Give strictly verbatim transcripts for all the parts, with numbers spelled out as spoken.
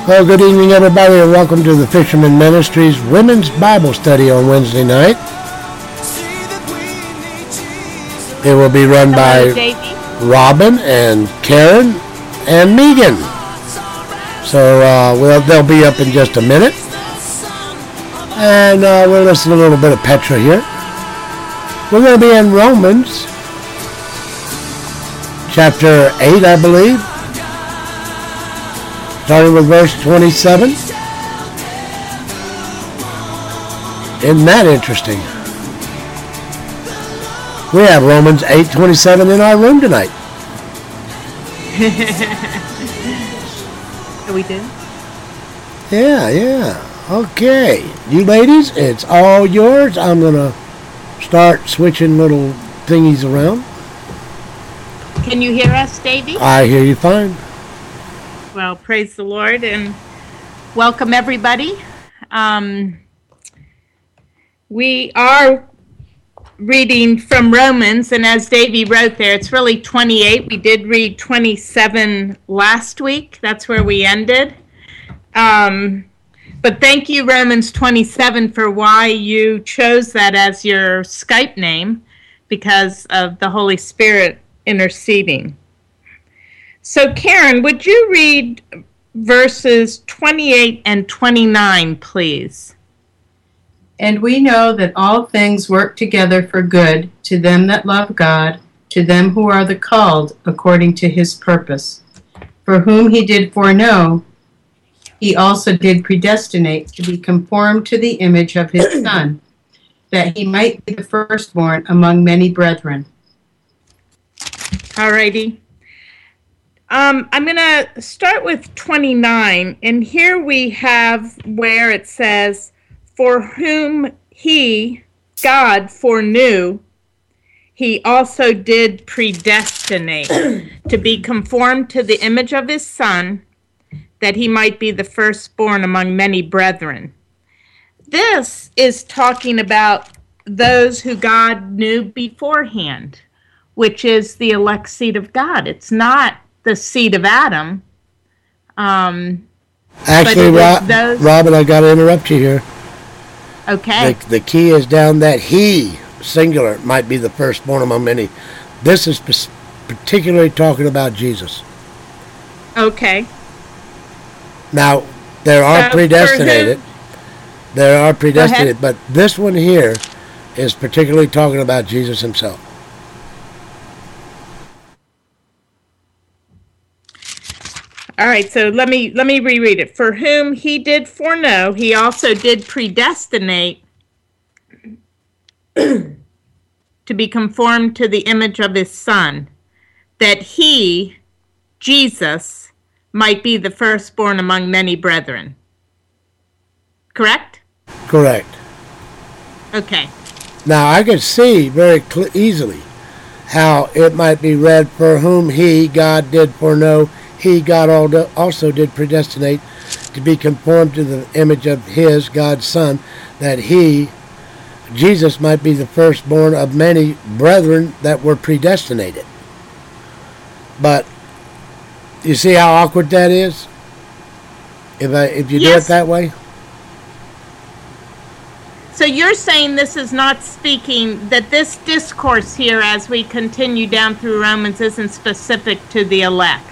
Well, good evening, everybody, and welcome to the Fisherman Ministries Women's Bible Study on Wednesday night. It will be run Hello, by Davey. Robin and Karen and Megan. So uh, we'll, they'll be up in just a minute. And uh, we'll listen to a little bit of Petra here. We're going to be in Romans chapter eight, I believe. Starting with verse twenty-seven. Isn't that interesting? We have Romans eight twenty-seven in our room tonight. We do? Yeah, yeah. Okay. You ladies, it's all yours. I'm going to start switching little thingies around. Can you hear us, Davey? I hear you fine. Well, praise the Lord and welcome everybody. Um, we are reading from Romans, and as Davey wrote there, it's really twenty-eight. We did read twenty-seven last week. That's where we ended. Um, but thank you, Romans twenty-seven, for why you chose that as your Skype name, because of the Holy Spirit interceding. So, Karen, would you read verses twenty-eight and twenty-nine, please? And we know that all things work together for good to them that love God, to them who are the called according to his purpose. For whom he did foreknow, he also did predestinate to be conformed to the image of his Son, that he might be the firstborn among many brethren. All righty. Um, I'm going to start with twenty-nine, and here we have where it says, for whom he, God, foreknew, he also did predestinate to be conformed to the image of his Son, that he might be the firstborn among many brethren. This is talking about those who God knew beforehand, which is the elect seed of God. It's not the seed of Adam. Um, Actually, Rob, those... Robin, I got to interrupt you here. Okay. The, the key is down that he, singular, might be the firstborn among many. This is particularly talking about Jesus. Okay. Now, there are so predestinated. There are predestinated, but this one here is particularly talking about Jesus himself. All right, so let me let me reread it. For whom he did foreknow, he also did predestinate to be conformed to the image of his Son, that he, Jesus, might be the firstborn among many brethren. Correct? Correct. Okay. Now, I could see very cl- easily how it might be read, for whom he, God, did foreknow, he, God, also did predestinate to be conformed to the image of his, God's Son, that he, Jesus, might be the firstborn of many brethren that were predestinated. But you see how awkward that is? If I, if you Yes. do it that way? So you're saying this is not speaking, that this discourse here as we continue down through Romans isn't specific to the elect?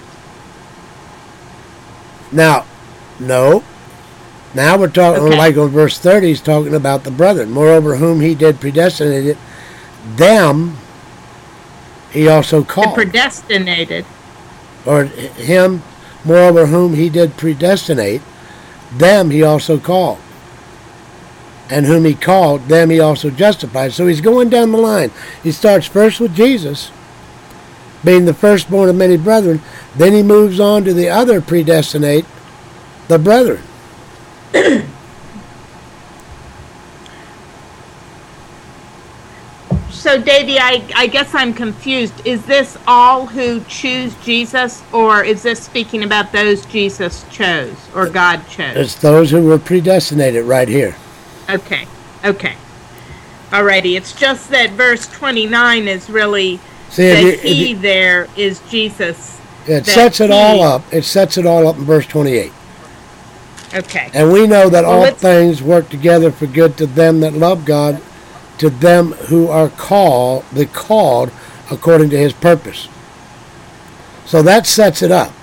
Now, no. Now we're talking, Okay. like on verse thirty, he's talking about the brethren. Moreover, whom he did predestinate it, them he also called. Predestinated. Or him, moreover, whom he did predestinate, them he also called. And whom he called, them he also justified. So he's going down the line. He starts first with Jesus, being the firstborn of many brethren. Then he moves on to the other predestinate, the brethren. So, Davey, I, I guess I'm confused. Is this all who choose Jesus, or is this speaking about those Jesus chose, or God chose? It's those who were predestinated right here. Okay, okay. Alrighty, it's just that verse twenty-nine is really, See, if the you- if he you- there is Jesus. It that sets it he- all up. It sets it all up in verse twenty-eight. Okay. And we know that Well, all let's- things work together for good to them that love God, to them who are called, the called according to his purpose. So that sets it up.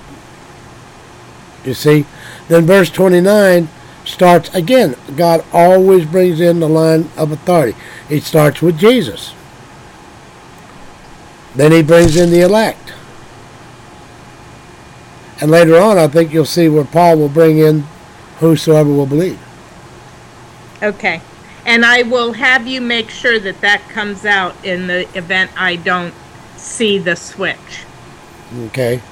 You see? Then verse twenty-nine starts again. God always brings in the line of authority. It starts with Jesus. Then he brings in the elect. And later on, I think you'll see where Paul will bring in whosoever will believe. Okay. And I will have you make sure that that comes out in the event I don't see the switch. Okay.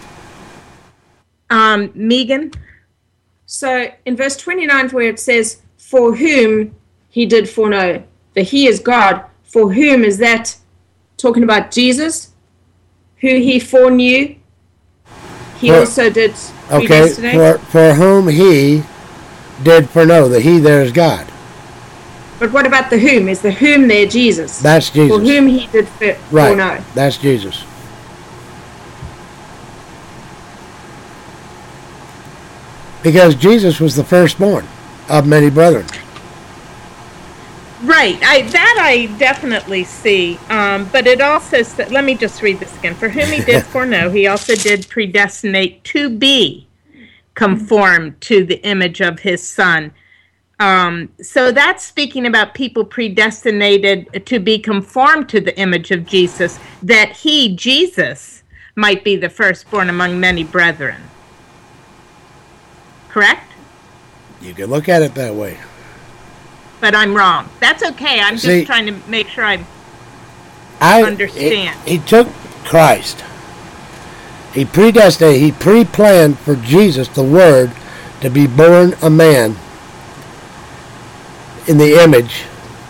Um, Megan? So in verse twenty-nine, where it says, for whom he did foreknow, the he is God, for whom is that talking about Jesus, who he foreknew? He For- also did Okay. predestinate. For, for whom he did foreknow. The he there is God. But what about the whom? Is the whom there Jesus? That's Jesus. For whom he did f- Right. foreknow. That's Jesus. Because Jesus was the firstborn of many brethren. Right. I that I definitely see. Um, but it also said, let me just read this again. For whom he did foreknow, he also did predestinate to be conformed to the image of his Son. Um, so that's speaking about people predestinated to be conformed to the image of Jesus, that he, Jesus, might be the firstborn among many brethren. Correct? You can look at it that way. But I'm wrong. That's okay. I'm just See- trying to make sure I'm... I Understand. He, he took Christ. He predestinated, he pre-planned for Jesus, the Word, to be born a man in the image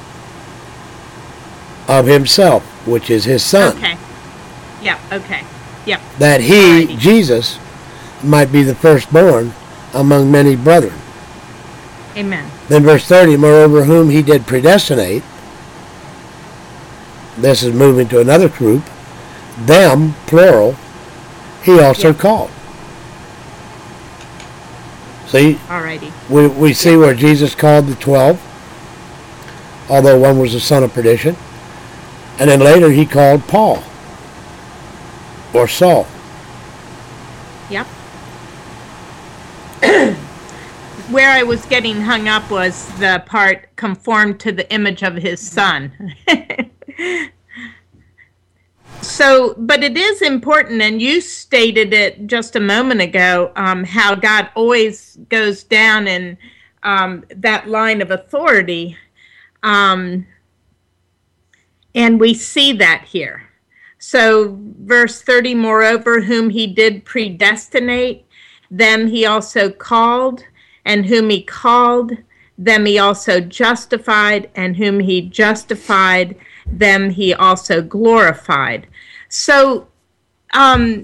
of himself, which is his Son. Okay. Yeah, okay. Yep. That he, Alrighty. Jesus, might be the firstborn among many brethren. Amen. Then verse thirty, moreover whom he did predestinate, this is moving to another group, them, plural, he also Yeah. called. See, Alrighty. we, we see where Jesus called the twelve, although one was the son of perdition. And then later he called Paul, or Saul. Yep. Where I was getting hung up was the part conformed to the image of his Son. So, but it is important, and you stated it just a moment ago, um, how God always goes down in um, that line of authority. Um, and we see that here. So, verse thirty, moreover, whom he did predestinate, them he also called, and whom he called, them he also justified, and whom he justified, them he also glorified. So, um,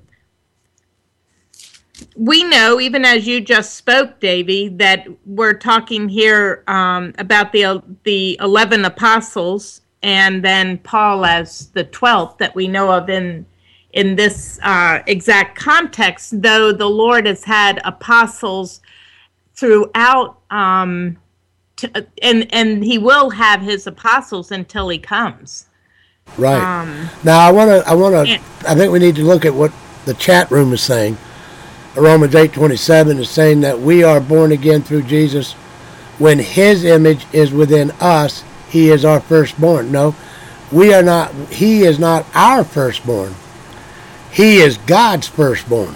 we know, even as you just spoke, Davy, that we're talking here um, about the the eleven apostles, and then Paul as the twelfth that we know of in in this uh, exact context. Though the Lord has had apostles throughout, um, t- and and He will have His apostles until He comes. Right. Um, Now I want to. I want to. Yeah. I think we need to look at what the chat room is saying. Romans eight twenty seven is saying that we are born again through Jesus. When His image is within us, He is our firstborn. No, we are not. He is not our firstborn. He is God's firstborn.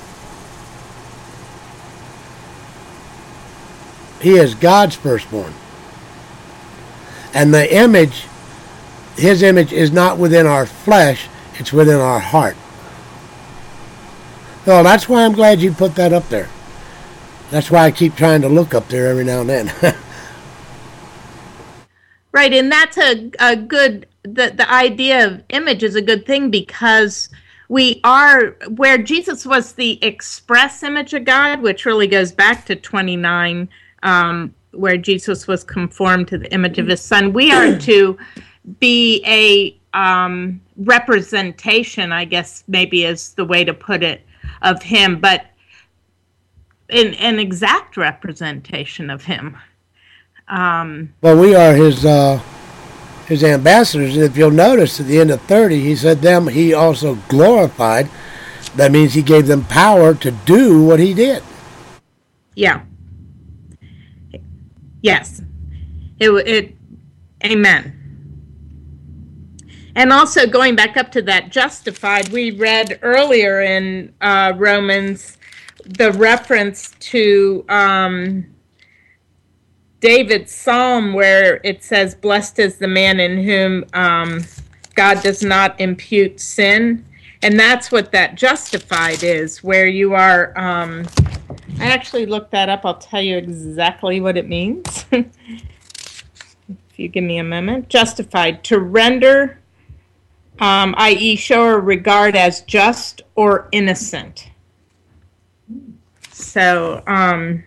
He is God's firstborn, and the image. His image is not within our flesh, it's within our heart. So that's why I'm glad you put that up there. That's why I keep trying to look up there every now and then. Right, and that's a, a good, the, the idea of image is a good thing, because we are, where Jesus was the express image of God, which really goes back to twenty-nine, um, where Jesus was conformed to the image of his Son. We are to be a um, representation, I guess maybe is the way to put it, of him. But an, an exact representation of him. Um, well, we are his uh, his ambassadors. And if you'll notice at the end of thirty, he said them he also glorified. That means he gave them power to do what he did. Yeah. Yes. It, it, amen. And also going back up to that justified, we read earlier in uh, Romans the reference to um, David's psalm where it says, blessed is the man in whom um, God does not impute sin. And that's what that justified is, where you are, um, I actually looked that up. I'll tell you exactly what it means. If you give me a moment. Justified, to render, um, that is show a regard as just or innocent. So, um,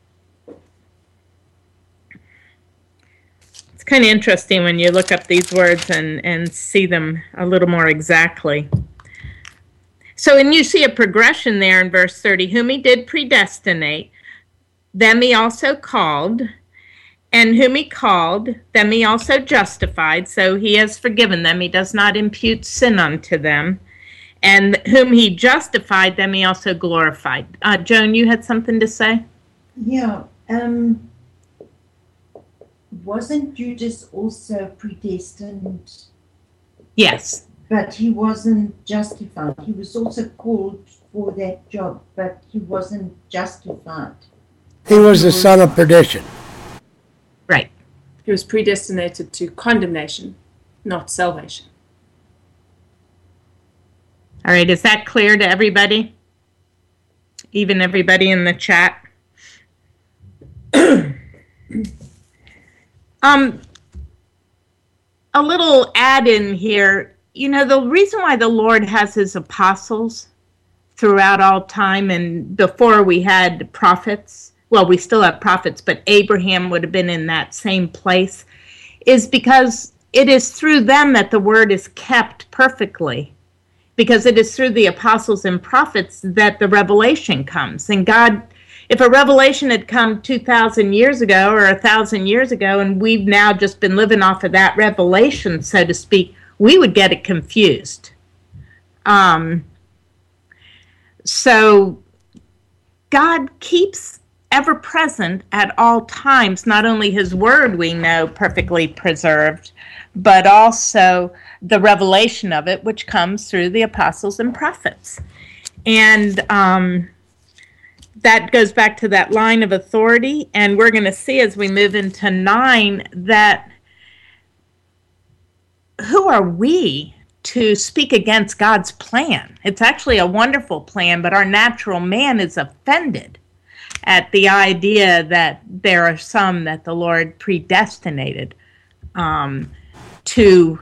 it's kind of interesting when you look up these words and, and see them a little more exactly. So, and you see a progression there in verse thirty, whom he did predestinate, them he also called, and whom he called, them he also justified. So he has forgiven them. He does not impute sin unto them. And whom he justified, them he also glorified. Uh, Joan, you had something to say? Yeah. Um, wasn't Judas also predestined? Yes. But he wasn't justified. He was also called for that job, but he wasn't justified. He was the son of perdition. Right. He was predestinated to condemnation, not salvation. All right, is that clear to everybody? Even everybody in the chat? um, a little add-in here. You know, the reason why the Lord has his apostles throughout all time, and before we had prophets, well, we still have prophets, but Abraham would have been in that same place, is because it is through them that the word is kept perfectly. Because it is through the apostles and prophets that the revelation comes. And God, if a revelation had come two thousand years ago or one thousand years ago, and we've now just been living off of that revelation, so to speak, we would get it confused. Um, so God keeps ever present at all times, not only his word we know perfectly preserved, but also the revelation of it, which comes through the apostles and prophets. And um, that goes back to that line of authority. And we're going to see as we move into nine that who are we to speak against God's plan? It's actually a wonderful plan, but our natural man is offended at the idea that there are some that the Lord predestinated um, to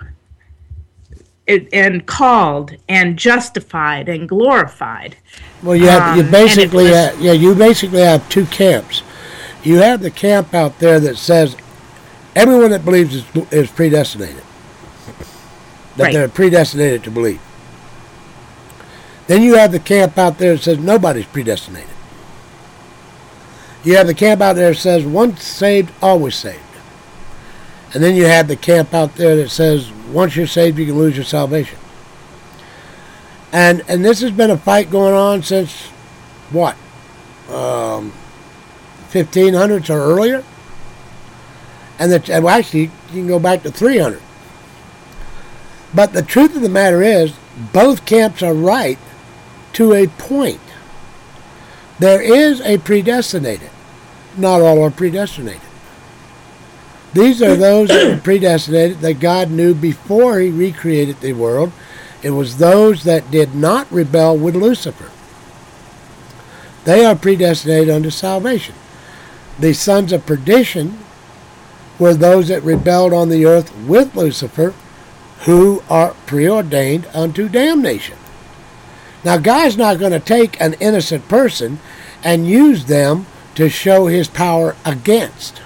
and called and justified and glorified. Well, you have, you Um, basically and it have, yeah, you basically have two camps. You have the camp out there that says everyone that believes is, is predestinated. That Right. they're predestinated to believe. Then you have the camp out there that says nobody's predestinated. You have the camp out there that says once saved, always saved. And then you have the camp out there that says once you're saved, you can lose your salvation. And and this has been a fight going on since, what, um, fifteen hundreds or earlier? And the, well, actually, you can go back to three hundred. But the truth of the matter is, both camps are right to a point. There is a predestinated. Not all are predestinated. These are those that were predestinated that God knew before he recreated the world. It was those that did not rebel with Lucifer. They are predestinated unto salvation. The sons of perdition were those that rebelled on the earth with Lucifer, who are preordained unto damnation. Now, God's not going to take an innocent person and use them to show his power against.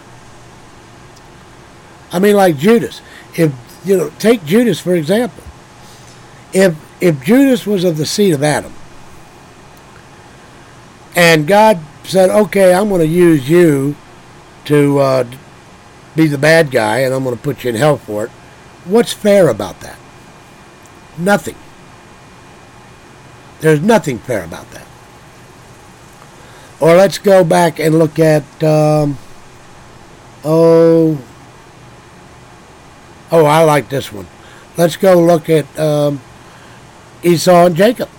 I mean, like Judas. If, you know, take Judas, for example. If, if Judas was of the seed of Adam, and God said, okay, I'm going to use you to uh, be the bad guy, and I'm going to put you in hell for it. What's fair about that? Nothing. There's nothing fair about that. Or let's go back and look at, um, oh, oh, I like this one. Let's go look at um, Esau and Jacob.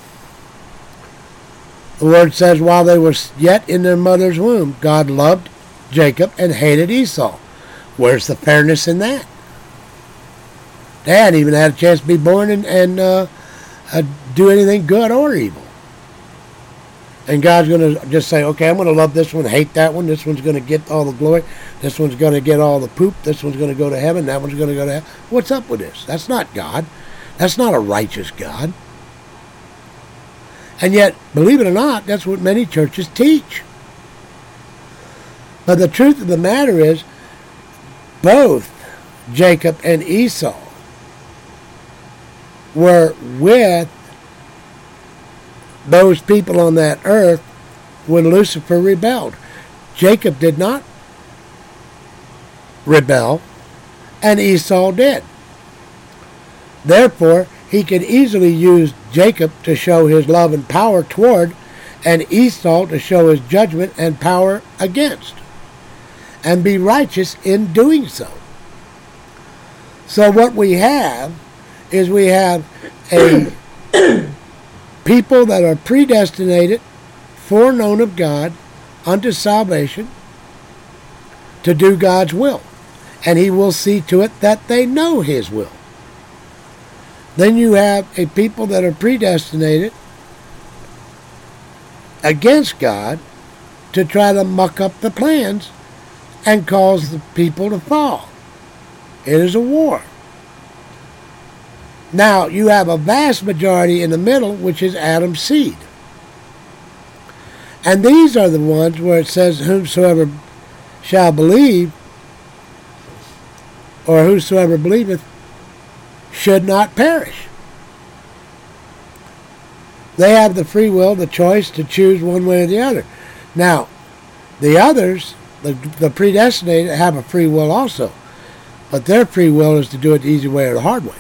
The word says, while they were yet in their mother's womb, God loved Jacob and hated Esau. Where's the fairness in that? They hadn't even had a chance to be born and, and uh, uh, do anything good or evil. And God's going to just say, okay, I'm going to love this one, hate that one. This one's going to get all the glory. This one's going to get all the poop. This one's going to go to heaven. That one's going to go to hell. What's up with this? That's not God. That's not a righteous God. And yet, believe it or not, that's what many churches teach. But the truth of the matter is, both Jacob and Esau were with those people on that earth when Lucifer rebelled. Jacob did not rebel, and Esau did. Therefore, he could easily use Jacob to show his love and power toward, and Esau to show his judgment and power against, and be righteous in doing so. So what we have is we have a people that are predestinated, foreknown of God, unto salvation, to do God's will. And he will see to it that they know his will. Then you have a people that are predestinated against God to try to muck up the plans and cause the people to fall. It is a war. Now, you have a vast majority in the middle, which is Adam's seed. And these are the ones where it says, whomsoever shall believe, or whosoever believeth, should not perish. They have the free will, the choice to choose one way or the other. Now, the others, the, the predestinated, have a free will also. But their free will is to do it the easy way or the hard way.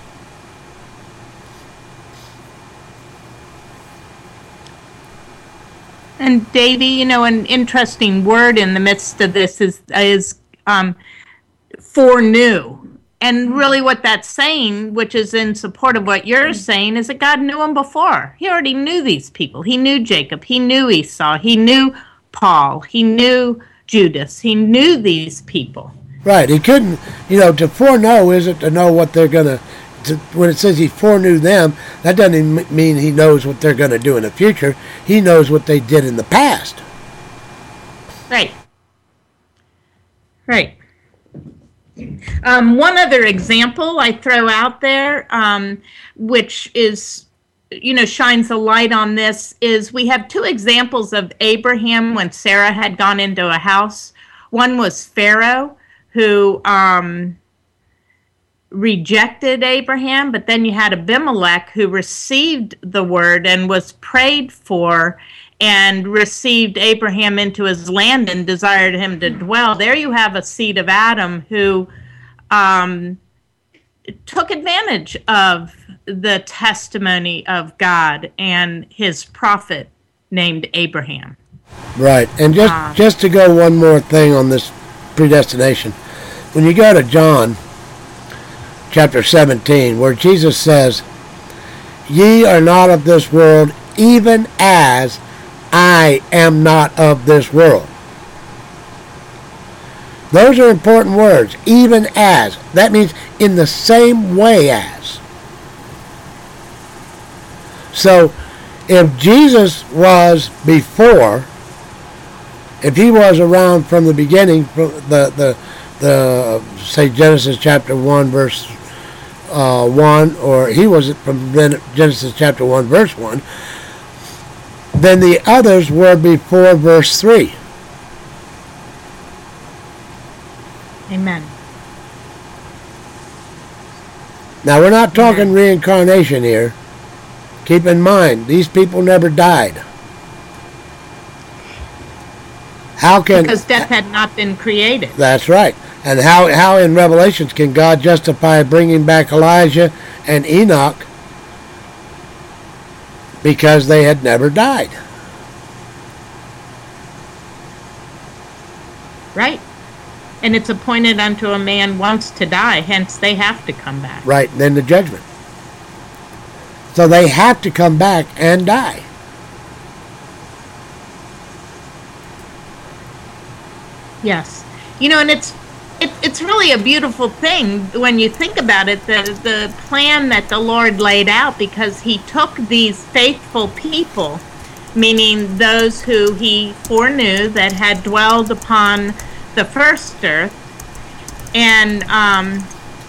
And Davy, you know, an interesting word in the midst of this is is um, foreknew. And really what that's saying, which is in support of what you're saying, is that God knew them before. He already knew these people. He knew Jacob. He knew Esau. He knew Paul. He knew Judas. He knew these people. Right. He couldn't, you know, to foreknow isn't to know what they're going to, when it says he foreknew them, that doesn't even mean he knows what they're going to do in the future. He knows what they did in the past. Right. Right. Um, one other example I throw out there, um, which is, you know, shines a light on this, is we have two examples of Abraham when Sarah had gone into a house. One was Pharaoh, who um, rejected Abraham, but then you had Abimelech, who received the word and was prayed for and received Abraham into his land and desired him to dwell. There you have a seed of Adam who um, took advantage of the testimony of God and his prophet named Abraham. Right. And just, uh, just to go one more thing on this predestination, when you go to John chapter seventeen, where Jesus says, "Ye are not of this world, even as I am not of this world." Those are important words. Even as. That means in the same way as. So, if Jesus was before, if he was around from the beginning, from the, the, the say Genesis chapter one, verse uh, one, or he was from Genesis chapter one, verse one, then the others were before verse three. Amen. Now, we're not talking Amen. Reincarnation here. Keep in mind, these people never died. How can because death had not been created. That's right. And how how in Revelations can God justify bringing back Elijah and Enoch because they had never died? Right. And it's appointed unto a man once to die, hence they have to come back. Right, then the judgment. So they have to come back and die. Yes. You know, and it's it, it's really a beautiful thing when you think about it, the, the plan that the Lord laid out, because he took these faithful people, meaning those who he foreknew that had dwelled upon the first earth, and um,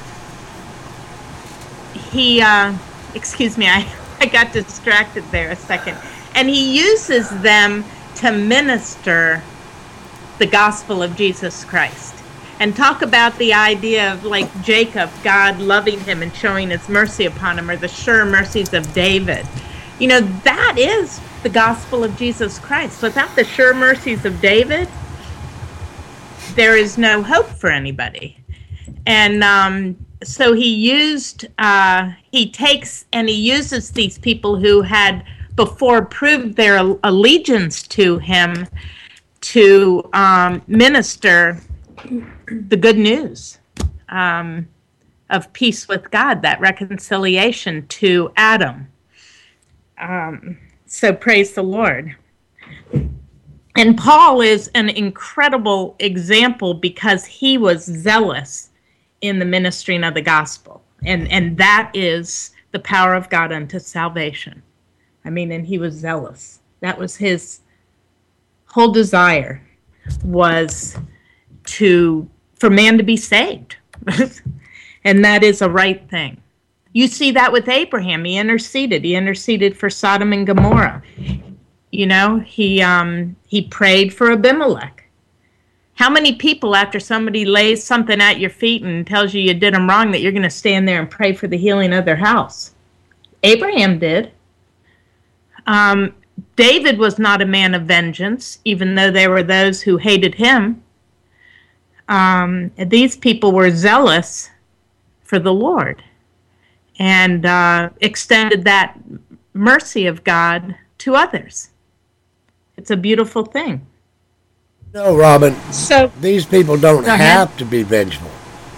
he, uh, excuse me, I, I got distracted there a second, and he uses them to minister the gospel of Jesus Christ. And talk about the idea of, like Jacob, God loving him and showing his mercy upon him, or the sure mercies of David. You know, that is the gospel of Jesus Christ. Without the sure mercies of David, there is no hope for anybody. And um, so he used, uh, he takes and he uses these people who had before proved their allegiance to him to um, minister the good news um, of peace with God, that reconciliation to Adam. Um, so praise the Lord. And Paul is an incredible example because he was zealous in the ministering of the gospel. And, and that is the power of God unto salvation. I mean, and he was zealous. That was his whole desire, was to for man to be saved. And that is a right thing. You see that with Abraham. He interceded. He interceded for Sodom and Gomorrah. You know, he um, he prayed for Abimelech. How many people, after somebody lays something at your feet and tells you you did them wrong, that you're going to stand there and pray for the healing of their house? Abraham did. Um, David was not a man of vengeance, even though there were those who hated him. Um, these people were zealous for the Lord and uh, extended that mercy of God to others. It's a beautiful thing. No, Robin, so these people don't Go have ahead. to be vengeful.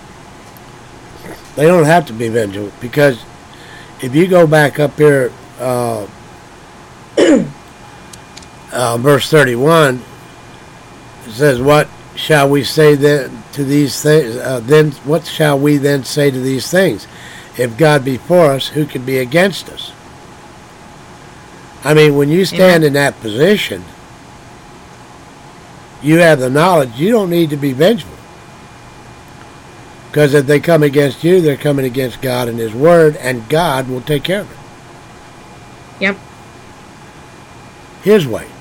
They don't have to be vengeful, because if you go back up here, uh, uh, verse thirty-one, it says, "What shall we say then to these things? Uh, then what shall we then say to these things? If God be for us, who can be against us?" I mean, when you stand Amen. in that position, you have the knowledge you don't need to be vengeful. Because if they come against you, they're coming against God and His Word, and God will take care of it. Yep. His way.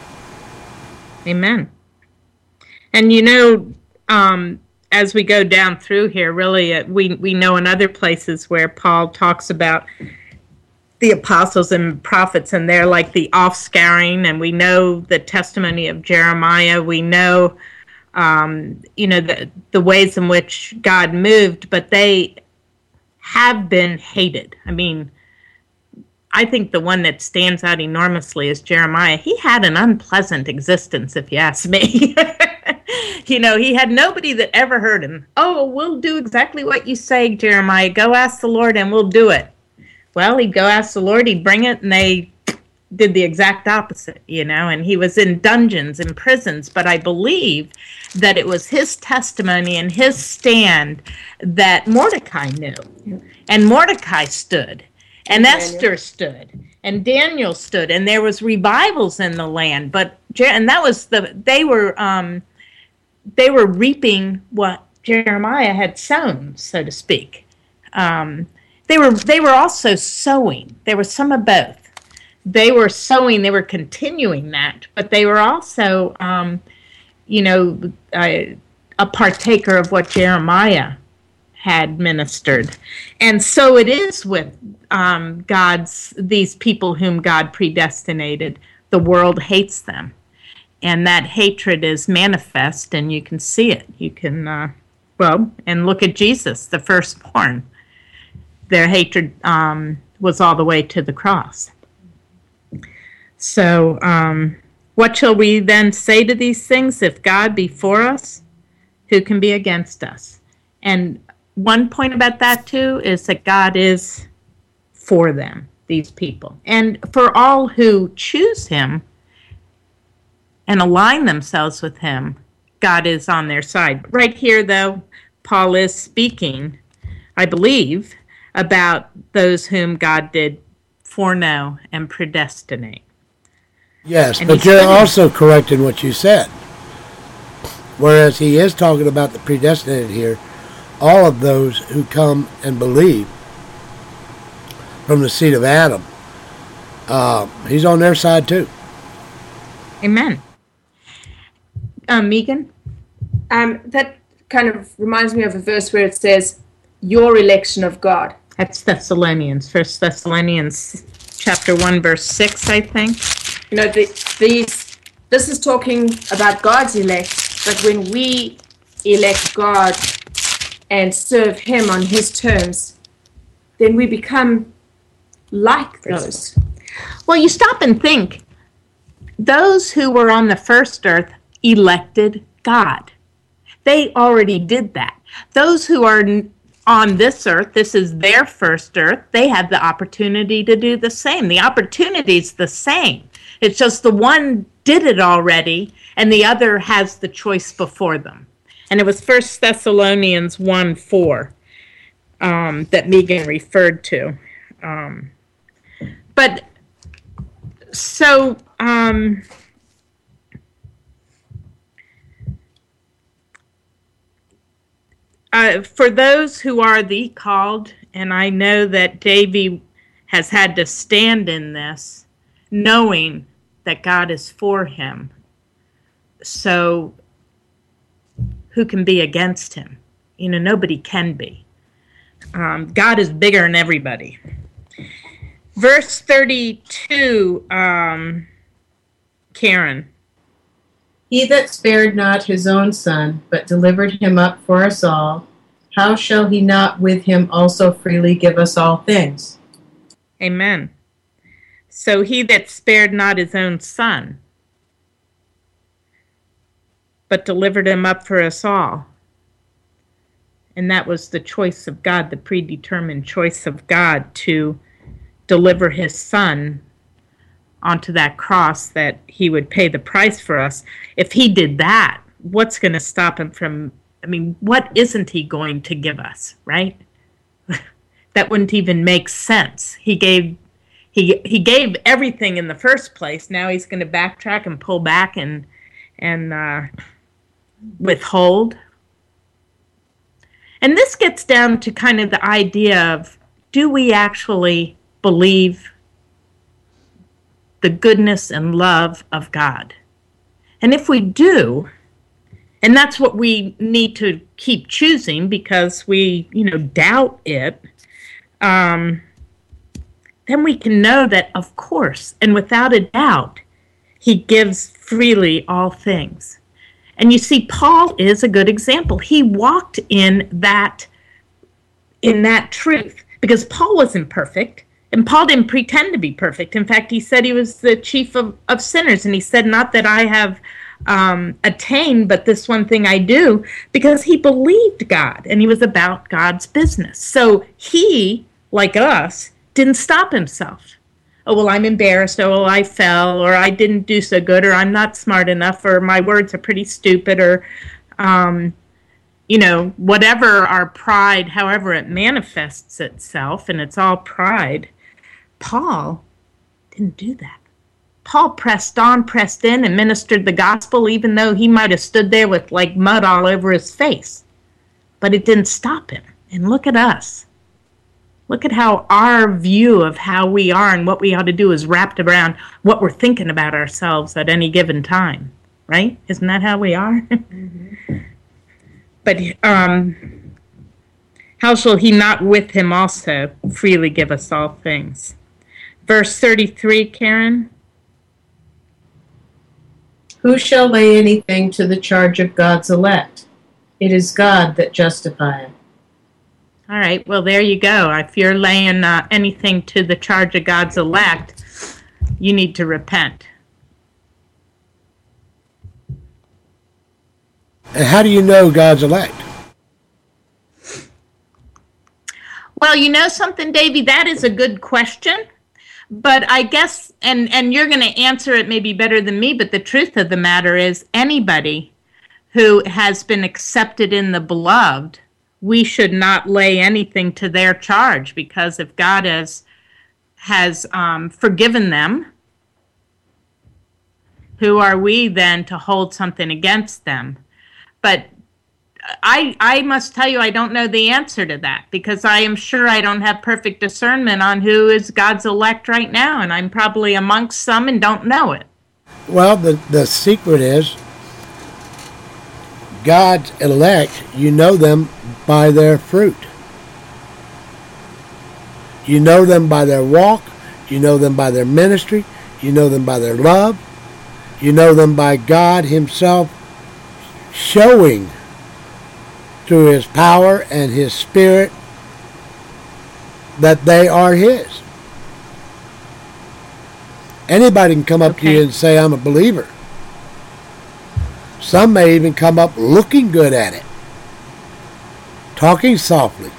Amen. And you know, um, as we go down through here, really, uh, we, we know in other places where Paul talks about the apostles and prophets, and they're like the offscouring, and we know the testimony of Jeremiah. We know, um, you know, the, the ways in which God moved, but they have been hated. I mean, I think the one that stands out enormously is Jeremiah. He had an unpleasant existence, if you ask me. You know, he had nobody that ever heard him. "Oh, we'll do exactly what you say, Jeremiah. Go ask the Lord and we'll do it." Well, he'd go ask the Lord, he'd bring it, and they did the exact opposite, you know, and he was in dungeons and prisons. But I believe that it was his testimony and his stand that Mordecai knew. And Mordecai stood, and Daniel. Esther stood, and Daniel stood, and there was revivals in the land. But and that was the they were um, they were reaping what Jeremiah had sown, so to speak. Um, They were they were also sowing. There was some of both. They were sowing. They were continuing that, but they were also, um, you know, a, a partaker of what Jeremiah had ministered. And so it is with um, God's these people whom God predestinated. The world hates them, And that hatred is manifest, and you can see it. You can, uh, well, and look at Jesus, the firstborn. Their hatred um, was all the way to the cross. So, um, what shall we then say to these things? If God be for us, who can be against us? And one point about that, too, is that God is for them, these people. And for all who choose him and align themselves with him, God is on their side. Right here, though, Paul is speaking, I believe, about those whom God did foreknow and predestinate. Yes, And but he's you're saying- also correct in what you said. Whereas he is talking about the predestinated here, all of those who come and believe from the seed of Adam, uh, he's on their side too. Amen. Um, Megan? Um, that kind of reminds me of a verse where it says, your election of God. That's Thessalonians, First Thessalonians chapter one, verse six, I think. You know, the, these, this is talking about God's elect, but when we elect God and serve him on his terms, then we become like those. Well, you stop and think. Those who were on the first earth elected God. They already did that. Those who are on this earth, this is their first earth, they have the opportunity to do the same. The opportunity's the same. It's just the one did it already, and the other has the choice before them. And it was First Thessalonians one four um, that Megan referred to. Um, but so... Um, Uh, for those who are the called, and I know that Davy has had to stand in this, knowing that God is for him. So who can be against him? You know, nobody can be. Um, God is bigger than everybody. Verse thirty-two, um, Karen. He that spared not his own son, but delivered him up for us all, how shall he not with him also freely give us all things? Amen. So he that spared not his own son, but delivered him up for us all. And that was the choice of God, the predetermined choice of God to deliver his son onto that cross, that he would pay the price for us. If he did that, what's going to stop him from, I mean, what isn't he going to give us, right? That wouldn't even make sense. He gave he he gave everything in the first place. Now he's going to backtrack and pull back and and uh, withhold. And this gets down to kind of the idea of, do we actually believe the goodness and love of God? And if we do, and that's what we need to keep choosing because we, you know, doubt it, um, then we can know that, of course, and without a doubt, he gives freely all things. And you see, Paul is a good example. He walked in that, in that truth, because Paul wasn't perfect. And Paul didn't pretend to be perfect. In fact, he said he was the chief of, of sinners. And he said, not that I have um, attained, but this one thing I do, because he believed God and he was about God's business. So he, like us, didn't stop himself. Oh, well, I'm embarrassed. Oh, well, I fell, or I didn't do so good, or I'm not smart enough, or my words are pretty stupid, or, um, you know, whatever our pride, however it manifests itself, and it's all pride. Paul didn't do that. Paul pressed on, pressed in, and ministered the gospel, even though he might have stood there with like mud all over his face. But it didn't stop him. And look at us. Look at how our view of how we are and what we ought to do is wrapped around what we're thinking about ourselves at any given time. Right? Isn't that how we are? Mm-hmm. But um, how shall he not with him also freely give us all things? Verse thirty-three, Karen. Who shall lay anything to the charge of God's elect? It is God that justifieth. All right, well, there you go. If you're laying uh, anything to the charge of God's elect, you need to repent. And how do you know God's elect? Well, you know something, Davy? That is a good question. But I guess, and, and you're going to answer it maybe better than me, but the truth of the matter is anybody who has been accepted in the beloved, we should not lay anything to their charge, because if God has, has um, forgiven them, who are we then to hold something against them? But I, I must tell you, I don't know the answer to that, because I am sure I don't have perfect discernment on who is God's elect right now, and I'm probably amongst some and don't know it. Well, the, the secret is God's elect, you know them by their fruit. You know them by their walk. You know them by their ministry. You know them by their love. You know them by God himself showing through his power and his spirit that they are his. Anybody can come up Okay. to you and say, I'm a believer. Some may even come up looking good at it, talking softly,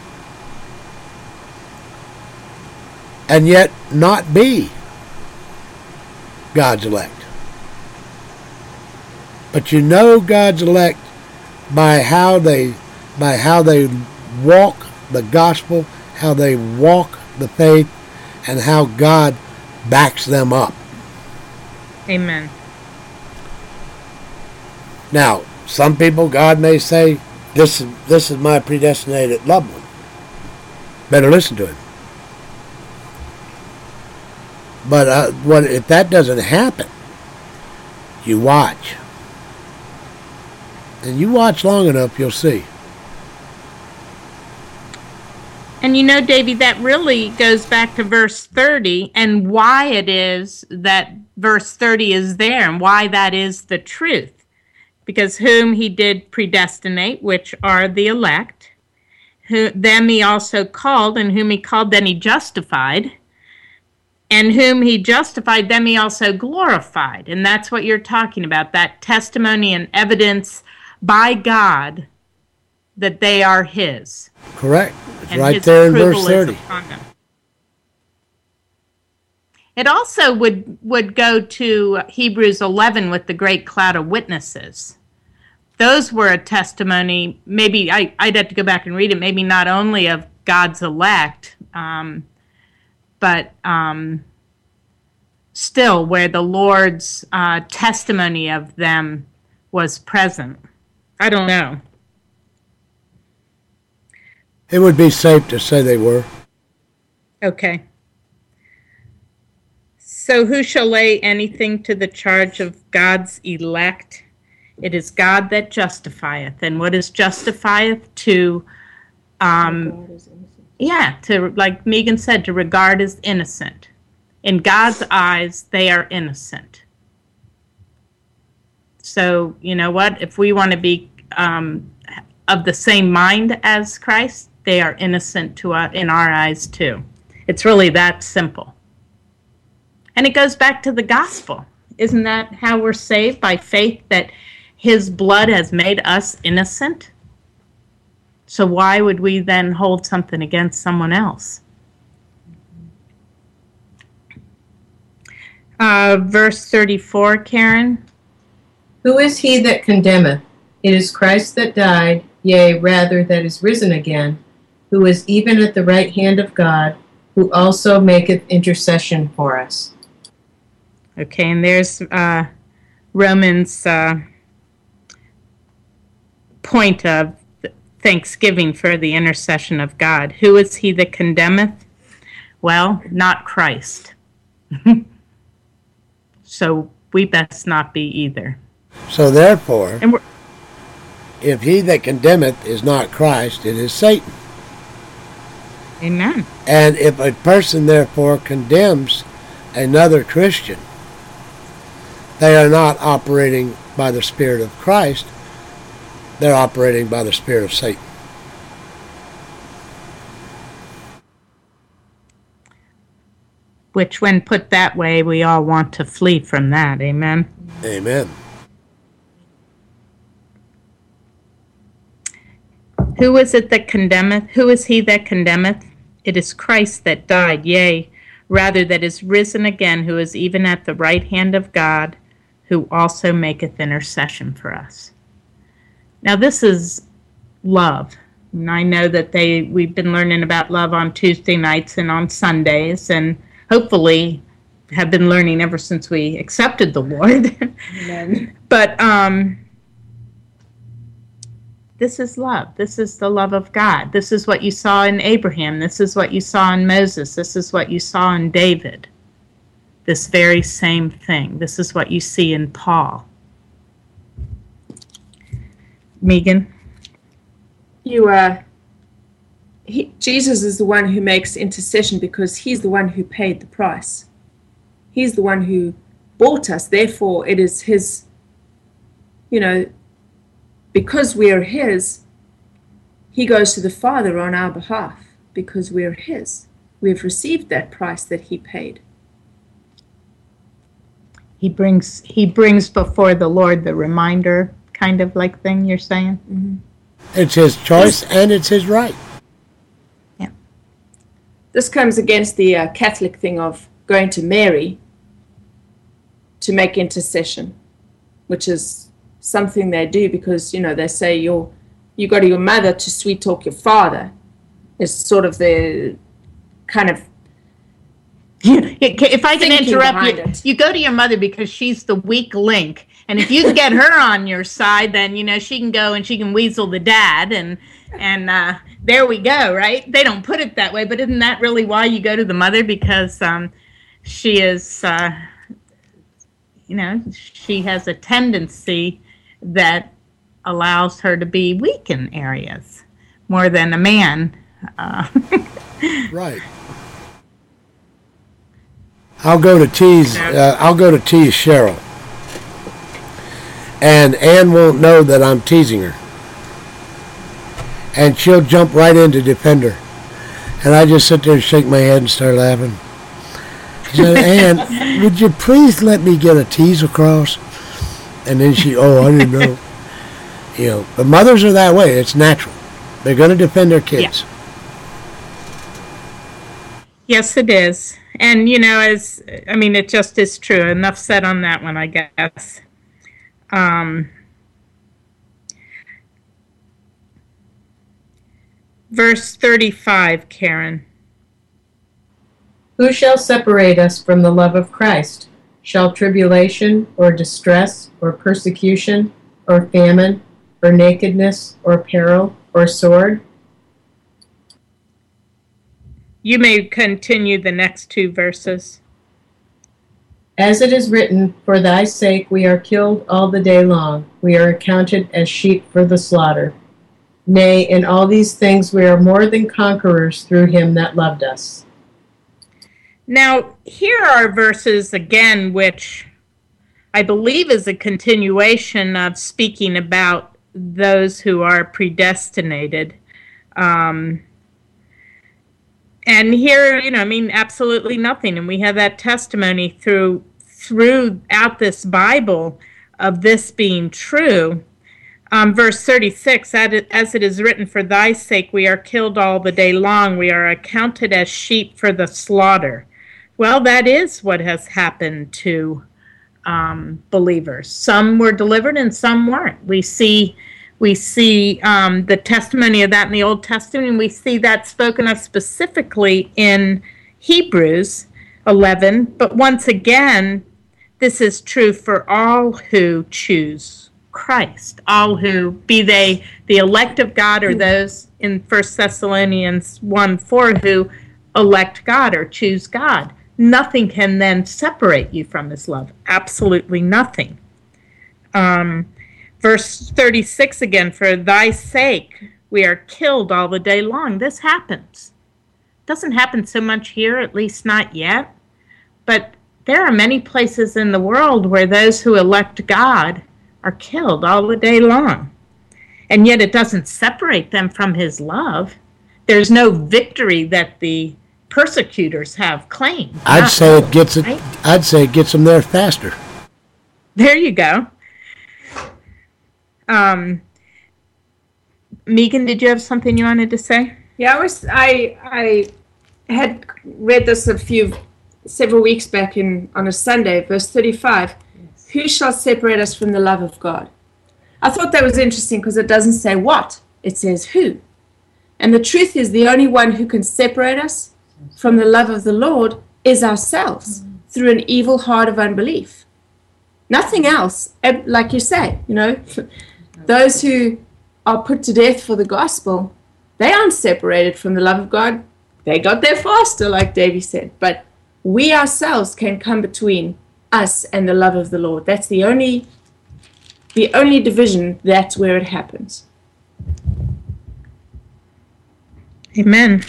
and yet not be God's elect. But you know God's elect by how they by how they walk the gospel, how they walk the faith, and how God backs them up. Amen. Now, some people, God may say, this is, this is my predestinated loved one. Better listen to him. But uh, what if that doesn't happen? You watch. And you watch long enough, you'll see. And you know, Davy, that really goes back to verse thirty and why it is that verse thirty is there and why that is the truth. Because whom he did predestinate, which are the elect, who, them he also called, and whom he called, then he justified. And whom he justified, them he also glorified. And that's what you're talking about, that testimony and evidence by God that they are his. Correct. It's And right his there in approval verse is thirty. upon them. It also would, would go to Hebrews eleven with the great cloud of witnesses. Those were a testimony, maybe, I, I'd have to go back and read it, maybe not only of God's elect, um, but um, still where the Lord's uh, testimony of them was present. I don't know. It would be safe to say they were. Okay. So who shall lay anything to the charge of God's elect? It is God that justifieth. And what is justifieth? To, um, yeah, to, like Megan said, to regard as innocent. In God's eyes, they are innocent. So, you know what? If we want to be um, of the same mind as Christ, they are innocent to us, in our eyes too. It's really that simple. And it goes back to the gospel. Isn't that how we're saved? By faith that his blood has made us innocent? So why would we then hold something against someone else? Uh, verse thirty-four, Karen. Who is he that condemneth? It is Christ that died, yea, rather that is risen again, who is even at the right hand of God, who also maketh intercession for us. Okay, and there's uh, Romans' uh, point of thanksgiving for the intercession of God. Who is he that condemneth? Well, not Christ. So we best not be either. So therefore, And we're, if he that condemneth is not Christ, it is Satan. amen. And if a person therefore condemns another Christian, they are not operating by the Spirit of Christ. They're operating by the spirit of Satan. Which, when put that way, we all want to flee from that. Amen? Amen. Who is it that condemneth? Who is he that condemneth? It is Christ that died, yea, rather that is risen again, who is even at the right hand of God, who also maketh intercession for us. Now this is love. And I know that they we've been learning about love on Tuesday nights and on Sundays, and hopefully have been learning ever since we accepted the Lord. Amen. But um, this is love. This is the love of God. This is what you saw in Abraham. This is what you saw in Moses. This is what you saw in David. This very same thing. This is what you see in Paul. Megan? You uh, he, Jesus is the one who makes intercession because he's the one who paid the price. He's the one who bought us. Therefore, it is his, you know, because we are his, he goes to the Father on our behalf because we are his. We've received that price that he paid. He brings he brings before the Lord the reminder kind of like thing you're saying? Mm-hmm. It's his choice and it's his right. Yeah. This comes against the uh, Catholic thing of going to Mary to make intercession, which is something they do because, you know, they say you're, you go to your mother to sweet talk your father. It's sort of the kind of If I can thinking interrupt you, behind it. you go to your mother because she's the weak link. And if you can get her on your side, then, you know, she can go and she can weasel the dad. And, and uh, there we go, right? They don't put it that way. But isn't that really why you go to the mother? Because um, she is, uh, you know, she has a tendency that allows her to be weak in areas more than a man. Uh, Right. I'll go to tease. Uh, I'll go to tease Cheryl, and Ann won't know that I'm teasing her, and she'll jump right in to defend her, and I just sit there and shake my head and start laughing. She said, "Ann, would you please let me get a tease across?" And then she, "Oh, I didn't know." You know, but mothers are that way. It's natural. They're going to defend their kids. Yeah. Yes, it is. And, you know, as, I mean, it just is true. Enough said on that one, I guess. Um, verse thirty-five, Karen. Who shall separate us from the love of Christ? Shall tribulation, or distress, or persecution, or famine, or nakedness, or peril, or sword? You may continue the next two verses. As it is written, for thy sake we are killed all the day long. We are accounted as sheep for the slaughter. Nay, in all these things we are more than conquerors through him that loved us. Now, here are verses again, which I believe is a continuation of speaking about those who are predestinated. Um, and here, you know, I mean, absolutely nothing. And we have that testimony through throughout this Bible of this being true. Um, verse thirty-six, as it is written, for thy sake we are killed all the day long. We are accounted as sheep for the slaughter. Well, that is what has happened to um, believers. Some were delivered and some weren't. We see we see um, the testimony of that in the Old Testament, and we see that spoken of specifically in Hebrews eleven. But once again, this is true for all who choose Christ, all who, be they the elect of God or those in First Thessalonians one four who elect God or choose God. Nothing can then separate you from his love. Absolutely nothing. Um, verse thirty-six again, for thy sake we are killed all the day long. This happens. Doesn't happen so much here, at least not yet. But there are many places in the world where those who elect God are killed all the day long. And yet it doesn't separate them from his love. There's no victory that the persecutors have claimed. I'd Not say really, it gets it. right? I'd say it gets them there faster. There you go. Um, Megan, did you have something you wanted to say? Yeah, I was. I I had read this a few several weeks back in on a Sunday, verse thirty-five. Yes. Who shall separate us from the love of God? I thought that was interesting because it doesn't say what; it says who. And the truth is, the only one who can separate us from the love of the Lord is ourselves mm-hmm. through an evil heart of unbelief. Nothing else. Like you say, you know, those who are put to death for the gospel, they aren't separated from the love of God. They got there faster, like Davy said. But we ourselves can come between us and the love of the Lord. That's the only, the only division. That's where it happens. Amen.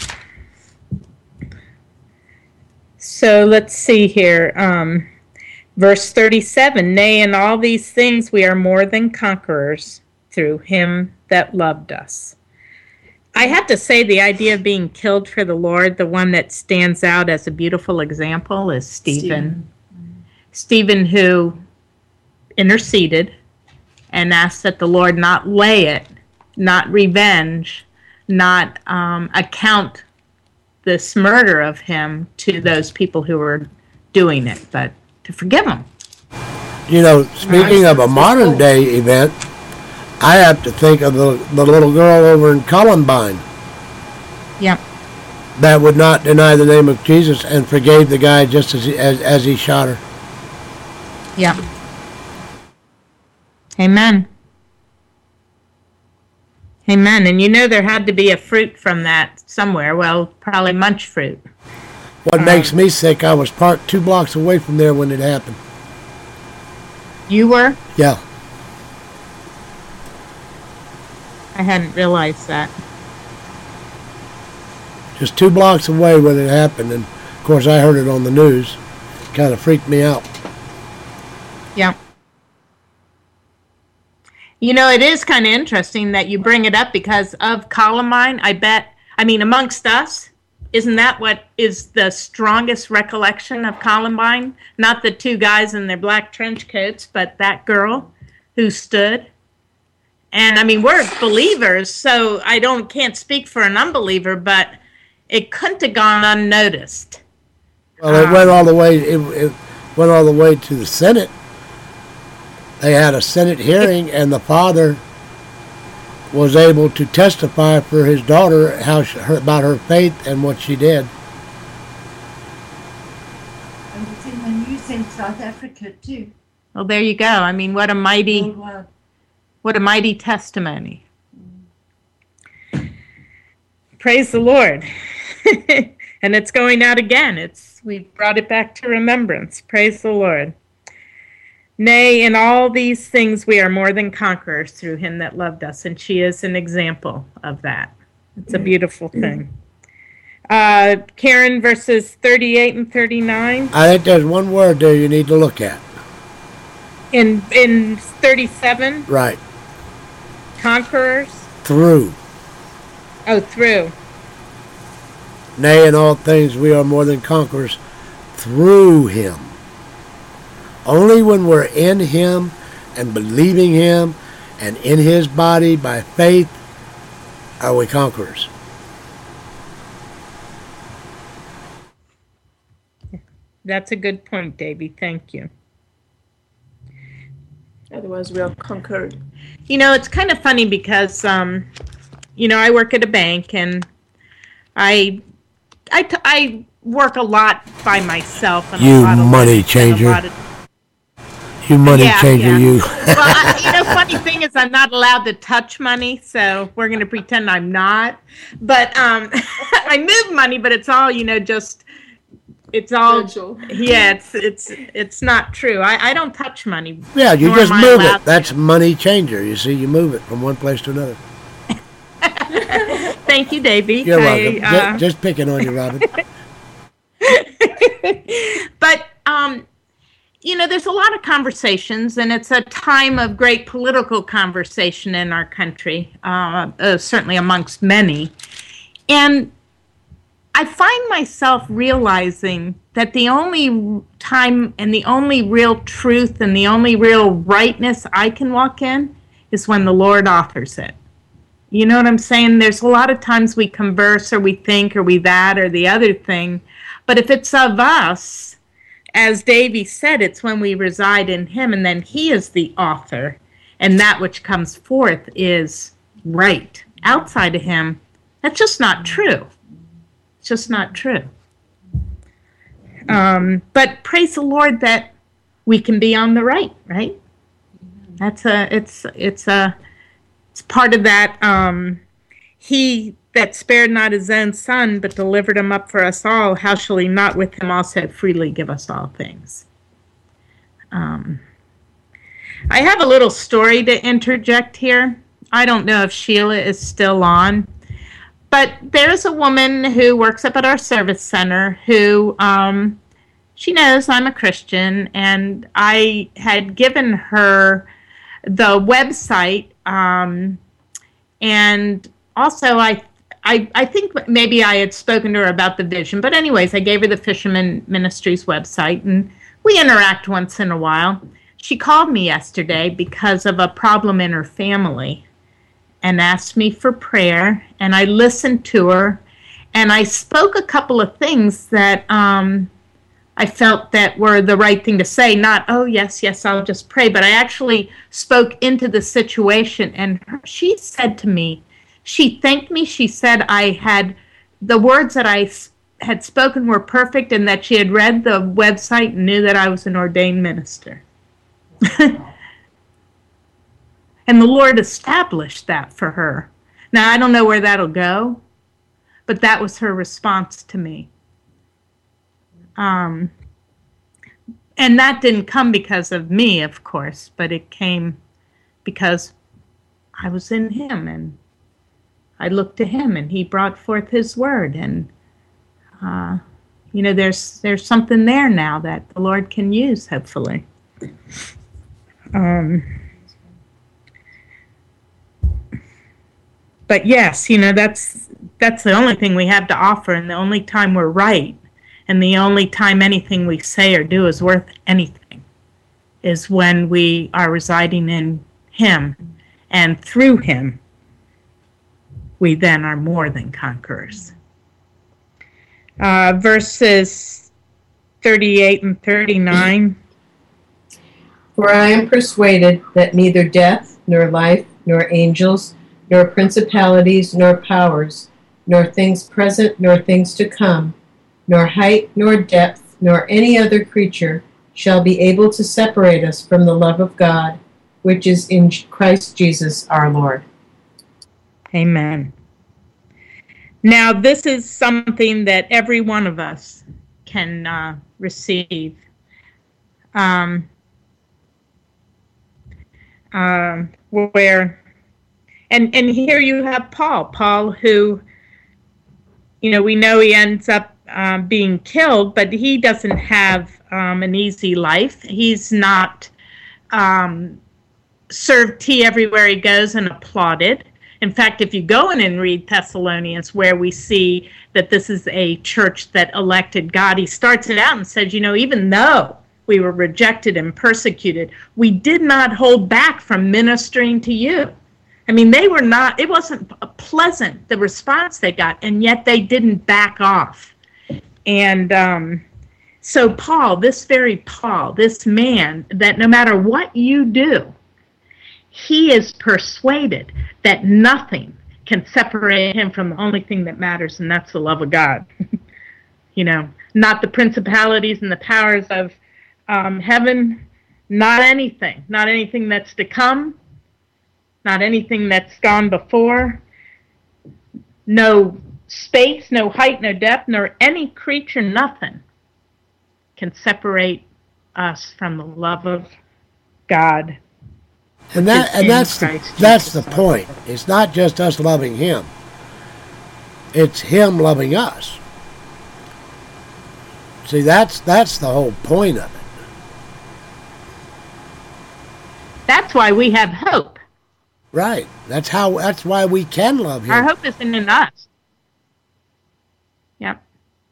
So let's see here. Um, verse thirty-seven, nay, in all these things we are more than conquerors through him that loved us. I have to say the idea of being killed for the Lord, the one that stands out as a beautiful example is Stephen. Stephen, Stephen who interceded and asked that the Lord not lay it, not revenge, not um, account this murder of him to those people who were doing it, but to forgive them. You know, speaking of a modern day event, I have to think of the, the little girl over in Columbine. Yep. That would not deny the name of Jesus and forgave the guy just as he, as, as he shot her. Yep. Amen. Amen. And you know there had to be a fruit from that somewhere. Well, probably munch fruit. What um, makes me sick, I was parked two blocks away from there when it happened. You were? Yeah. I hadn't realized that. Just two blocks away when it happened. And, of course, I heard it on the news. Kind of freaked me out. Yeah. You know, it is kind of interesting that you bring it up because of Columbine. I bet, I mean, amongst us, isn't that what is the strongest recollection of Columbine? Not the two guys in their black trench coats, but that girl who stood. And I mean, we're believers, so I don't can't speak for an unbeliever, but it couldn't have gone unnoticed. Well, it um, went all the way. It, it went all the way to the Senate. They had a Senate hearing, it, and the father was able to testify for his daughter how she, her, about her faith and what she did. And it's in the news in South Africa too. Well, there you go. I mean, what a mighty. Worldwide. What a mighty testimony. Praise the Lord. And it's going out again. It's we've brought it back to remembrance. Praise the Lord. Nay, in all these things we are more than conquerors through him that loved us. And she is an example of that. It's a beautiful thing. Uh, Karen, verses thirty-eight and thirty-nine. I think there's one word there you need to look at. In in thirty-seven? Right. Conquerors? Through. Oh, through. Nay, in all things we are more than conquerors through him. Only when we're in him and believing him and in his body by faith are we conquerors. That's a good point, Davey. Thank you. Otherwise, we are conquered. You know, it's kind of funny because, um, you know, I work at a bank and I, I, t- I work a lot by myself. And you a lot of money changer. Of, you money yeah, changer, yeah. you. Well, I, you know, funny thing is I'm not allowed to touch money, so we're going to pretend I'm not. But um, I move money, but it's all, you know, just... It's all, Virtual. yeah, it's it's it's not true. I, I don't touch money. Yeah, you just move it. To. That's money changer. You see, you move it from one place to another. Thank you, Davey. You're I, welcome. uh... Just, just picking on you, Robin. But um, you know, there's a lot of conversations, and it's a time of great political conversation in our country, uh, uh, certainly amongst many. And I find myself realizing that the only time and the only real truth and the only real rightness I can walk in is when the Lord offers it. You know what I'm saying? There's a lot of times we converse or we think or we that or the other thing. But if it's of us, as Davy said, it's when we reside in him, and then he is the author. And that which comes forth is right. Outside of him, that's just not true. It's just not true. Um, but praise the Lord that we can be on the right, right? That's a, it's, it's a, it's part of that. Um, he that spared not his own son, but delivered him up for us all, how shall he not with him also freely give us all things? Um, I have a little story to interject here. I don't know if Sheila is still on. But there's a woman who works up at our service center who, um, she knows I'm a Christian, and I had given her the website, um, and also I, I, I think maybe I had spoken to her about the vision. But anyways, I gave her the Fisherman Ministries website, and we interact once in a while. She called me yesterday because of a problem in her family, and asked me for prayer, and I listened to her, and I spoke a couple of things that um, I felt that were the right thing to say, not, oh, yes, yes, I'll just pray, but I actually spoke into the situation, and her, she said to me, she thanked me, she said I had, the words that I had spoken were perfect, and that she had read the website and knew that I was an ordained minister. And the Lord established that for her. Now, I don't know where that'll go, but that was her response to me. Um, and that didn't come because of me, of course, but it came because I was in him, and I looked to him, and he brought forth his word. And, uh, you know, there's there's something there now that the Lord can use, hopefully. Um But yes, you know, that's that's the only thing we have to offer, and the only time we're right, and the only time anything we say or do is worth anything is when we are residing in him, and through him we then are more than conquerors. Uh, verses thirty-eight and thirty-nine. For I am persuaded that neither death, nor life, nor angels, nor principalities, nor powers, nor things present, nor things to come, nor height, nor depth, nor any other creature shall be able to separate us from the love of God, which is in Christ Jesus our Lord. Amen. Now, this is something that every one of us can uh, receive. Um, uh, where... And and here you have Paul, Paul who, you know, we know he ends up um, being killed, but he doesn't have um, an easy life. He's not um, served tea everywhere he goes and applauded. In fact, if you go in and read Thessalonians, where we see that this is a church that elected God, he starts it out and says, you know, even though we were rejected and persecuted, we did not hold back from ministering to you. I mean, they were not, it wasn't pleasant, the response they got, and yet they didn't back off. And um, so Paul, this very Paul, this man, that no matter what you do, he is persuaded that nothing can separate him from the only thing that matters, and that's the love of God. You know, not the principalities and the powers of um, heaven, not anything, not anything that's to come, not anything that's gone before, no space, no height, no depth, nor any creature, nothing can separate us from the love of God. And that and that's the, that's the point. It's not just us loving him. It's him loving us. See, that's that's the whole point of it. That's why we have hope. Right. That's how. That's why we can love him. Our hope isn't in us. Yep.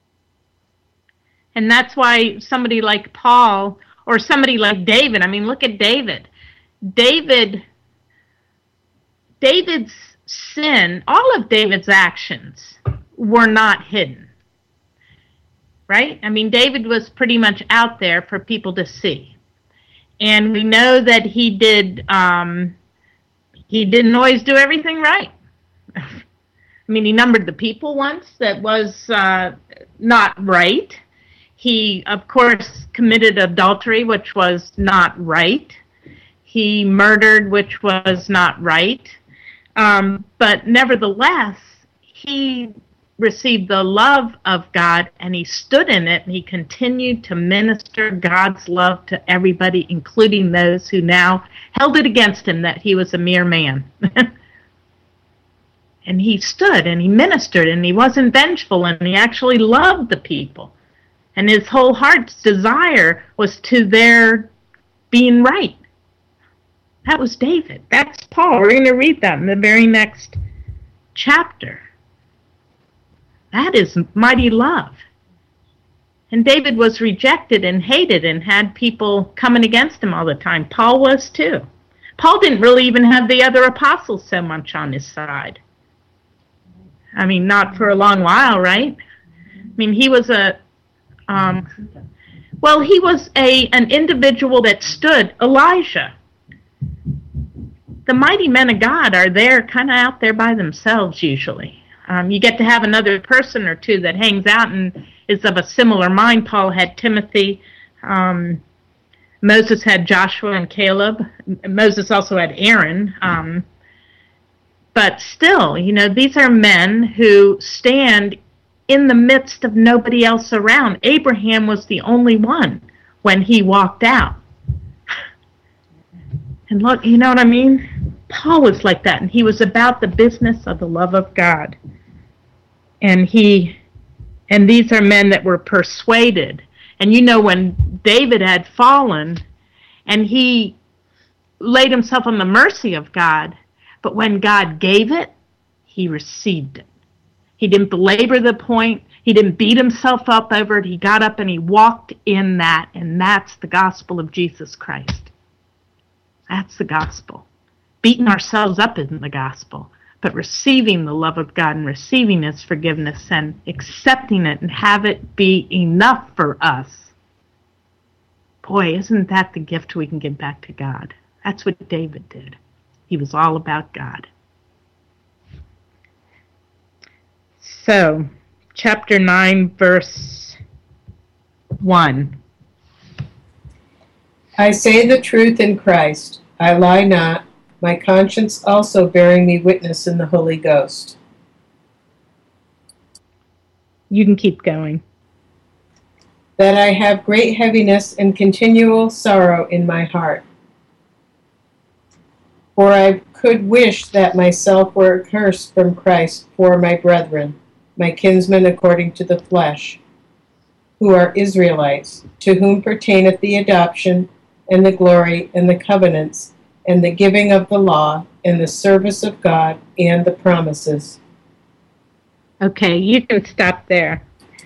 And that's why somebody like Paul or somebody like David, I mean, look at David. David, David's sin, all of David's actions were not hidden. Right? I mean, David was pretty much out there for people to see. And we know that he did, um, he didn't always do everything right. I mean, he numbered the people once. That was uh, not right. He, of course, committed adultery, which was not right. He murdered, which was not right. Um, but nevertheless, he received the love of God, and he stood in it, and he continued to minister God's love to everybody, including those who now held it against him that he was a mere man. And he stood, and he ministered, and he wasn't vengeful, and he actually loved the people. And his whole heart's desire was to their being right. That was David. That's Paul. We're going to read that in the very next chapter. That is mighty love. And David was rejected and hated and had people coming against him all the time. Paul was too. Paul didn't really even have the other apostles so much on his side. I mean, not for a long while, right? I mean, he was a, um, well, he was a an individual that stood, Elijah. The mighty men of God are there, kind of out there by themselves usually. Um, you get to have another person or two that hangs out and is of a similar mind. Paul had Timothy. Um, Moses had Joshua and Caleb. Moses also had Aaron. Um, but still, you know, these are men who stand in the midst of nobody else around. Abraham was the only one when he walked out. And look, you know what I mean? Paul was like that, and he was about the business of the love of God. And he, and these are men that were persuaded. And you know, when David had fallen, and he laid himself on the mercy of God, but when God gave it, he received it. He didn't belabor the point. He didn't beat himself up over it. He got up and he walked in that, and that's the gospel of Jesus Christ. That's the gospel. Beating ourselves up isn't the gospel, but receiving the love of God and receiving his forgiveness and accepting it and have it be enough for us. Boy, isn't that the gift we can give back to God? That's what David did. He was all about God. So, chapter nine, verse one. I say the truth in Christ. I lie not. My conscience also bearing me witness in the Holy Ghost. You can keep going. That I have great heaviness and continual sorrow in my heart. For I could wish that myself were accursed from Christ for my brethren, my kinsmen according to the flesh, who are Israelites, to whom pertaineth the adoption and the glory and the covenants, and the giving of the law, and the service of God, and the promises. Okay, you can stop there.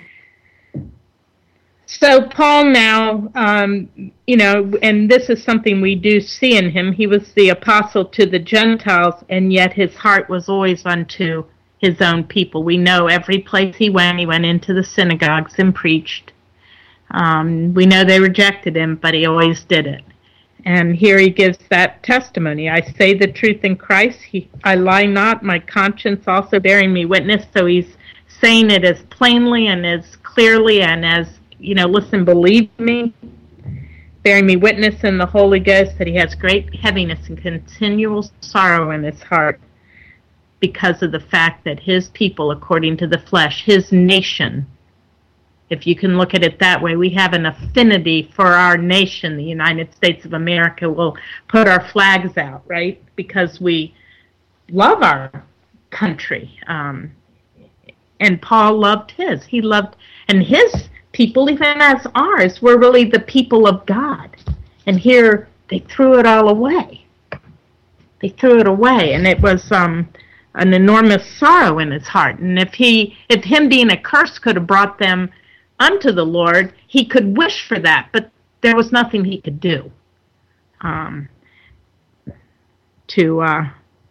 So Paul now, um, you know, and this is something we do see in him. He was the apostle to the Gentiles, and yet his heart was always unto his own people. We know every place he went, he went into the synagogues and preached. Um, we know they rejected him, but he always did it. And here he gives that testimony. I say the truth in Christ. He, I lie not, my conscience also bearing me witness. So he's saying it as plainly and as clearly and as, you know, listen, believe me, bearing me witness in the Holy Ghost that he has great heaviness and continual sorrow in his heart because of the fact that his people, according to the flesh, his nation, if you can look at it that way, we have an affinity for our nation, the United States of America. We'll put our flags out, right? Because we love our country. Um, and Paul loved his. He loved, and his people, even as ours, were really the people of God. And here they threw it all away. They threw it away, and it was um, an enormous sorrow in his heart. And if he, if him being a curse could have brought them unto the Lord, he could wish for that, but there was nothing he could do um, to uh,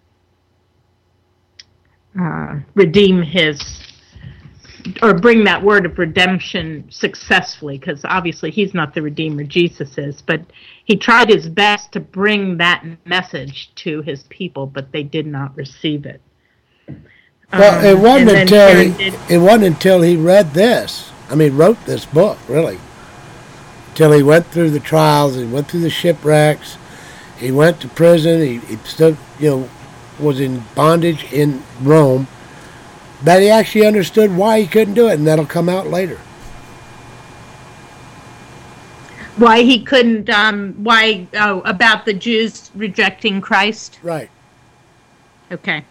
uh, redeem his, or bring that word of redemption successfully, because obviously he's not the Redeemer, Jesus is, but he tried his best to bring that message to his people, but they did not receive it. Well, Um, it wasn't and then until Karen he, did- it wasn't until he read this. I mean, wrote this book, really. Till he went through the trials, he went through the shipwrecks, he went to prison, he, he still, you know, was in bondage in Rome, that he actually understood why he couldn't do it, and that'll come out later. Why he couldn't, um, why, oh, about the Jews rejecting Christ? Right. Okay.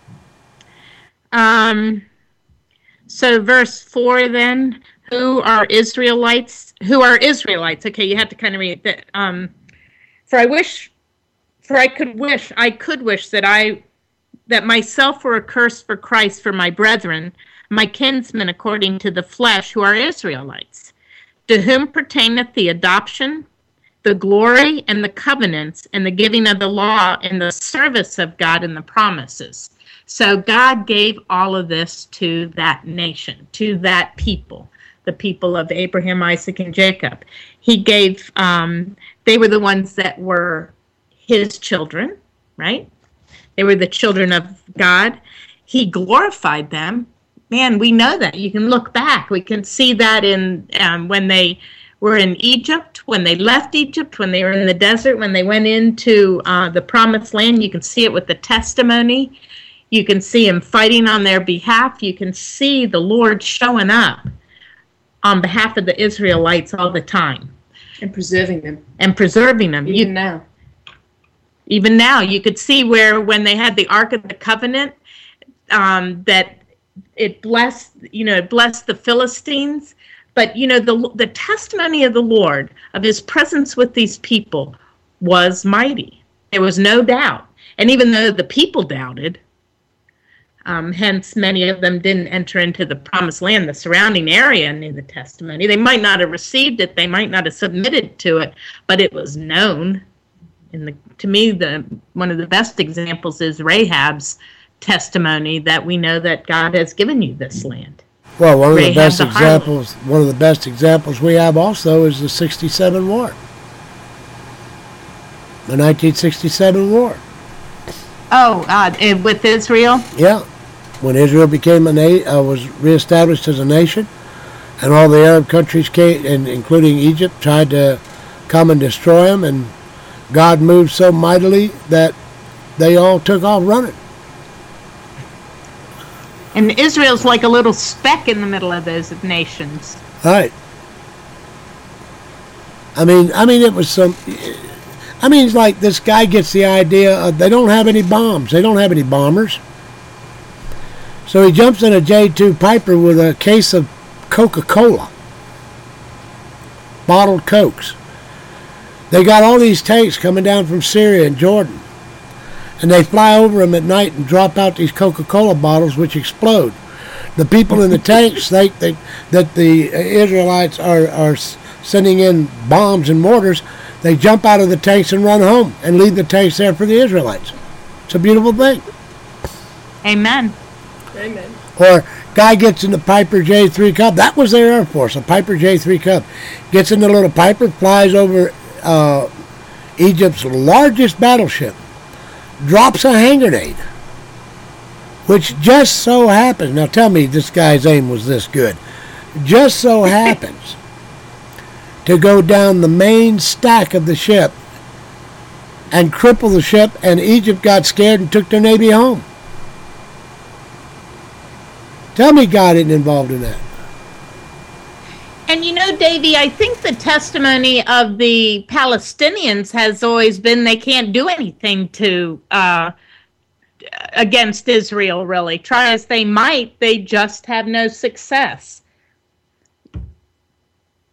Um, so verse four then, who are Israelites? Who are Israelites? Okay, you have to kind of read that. Um, for I wish, for I could wish, I could wish that I, that myself were accursed for Christ for my brethren, my kinsmen according to the flesh, who are Israelites, to whom pertaineth the adoption, the glory, and the covenants, and the giving of the law, and the service of God, and the promises. So God gave all of this to that nation, to that people, the people of Abraham, Isaac, and Jacob. He gave, um, they were the ones that were his children, right? They were the children of God. He glorified them. Man, we know that. You can look back. We can see that in um, when they were in Egypt, when they left Egypt, when they were in the desert, when they went into uh, the promised land. You can see it with the testimony. You can see him fighting on their behalf. You can see the Lord showing up on behalf of the Israelites all the time. And preserving them. And preserving them. Even You, now. even now, you could see where when they had the Ark of the Covenant, um, that it blessed, you know, it blessed the Philistines. But, you know, the the testimony of the Lord, of his presence with these people, was mighty. There was no doubt. And even though the people doubted, um, hence many of them didn't enter into the promised land, the surrounding area knew the testimony. They might not have received it. They might not have submitted to it, but it was known. And the, to me, the one of the best examples is Rahab's testimony that we know that God has given you this land. Well, one of the Rahab best the harlot. examples, one of the best examples we have also is the sixty-seven war. The nineteen sixty-seven war. Oh, uh, eh, with Israel? Yeah. When Israel became a na- uh, was reestablished as a nation, and all the Arab countries came, and including Egypt, tried to come and destroy them, and God moved so mightily that they all took off running. And Israel's like a little speck in the middle of those nations. Right. I mean, I mean, it was some. I mean, it's like this guy gets the idea of they don't have any bombs. They don't have any bombers. So he jumps in a J two Piper with a case of Coca-Cola, bottled Cokes. They got all these tanks coming down from Syria and Jordan, and they fly over them at night and drop out these Coca-Cola bottles, which explode. The people in the tanks think that, that the Israelites are, are sending in bombs and mortars. They jump out of the tanks and run home and leave the tanks there for the Israelites. It's a beautiful thing. Amen. Amen. Or guy gets in the Piper J three Cub. That was their Air Force, a Piper J three Cub. Gets in the little Piper, flies over uh, Egypt's largest battleship, drops a hand grenade, which just so happens, now tell me this guy's aim was this good, just so happens to go down the main stack of the ship and cripple the ship, and Egypt got scared and took their Navy home. Tell me God isn't involved in that. And you know, Davey, I think the testimony of the Palestinians has always been they can't do anything to uh, against Israel, really. Try as they might, they just have no success.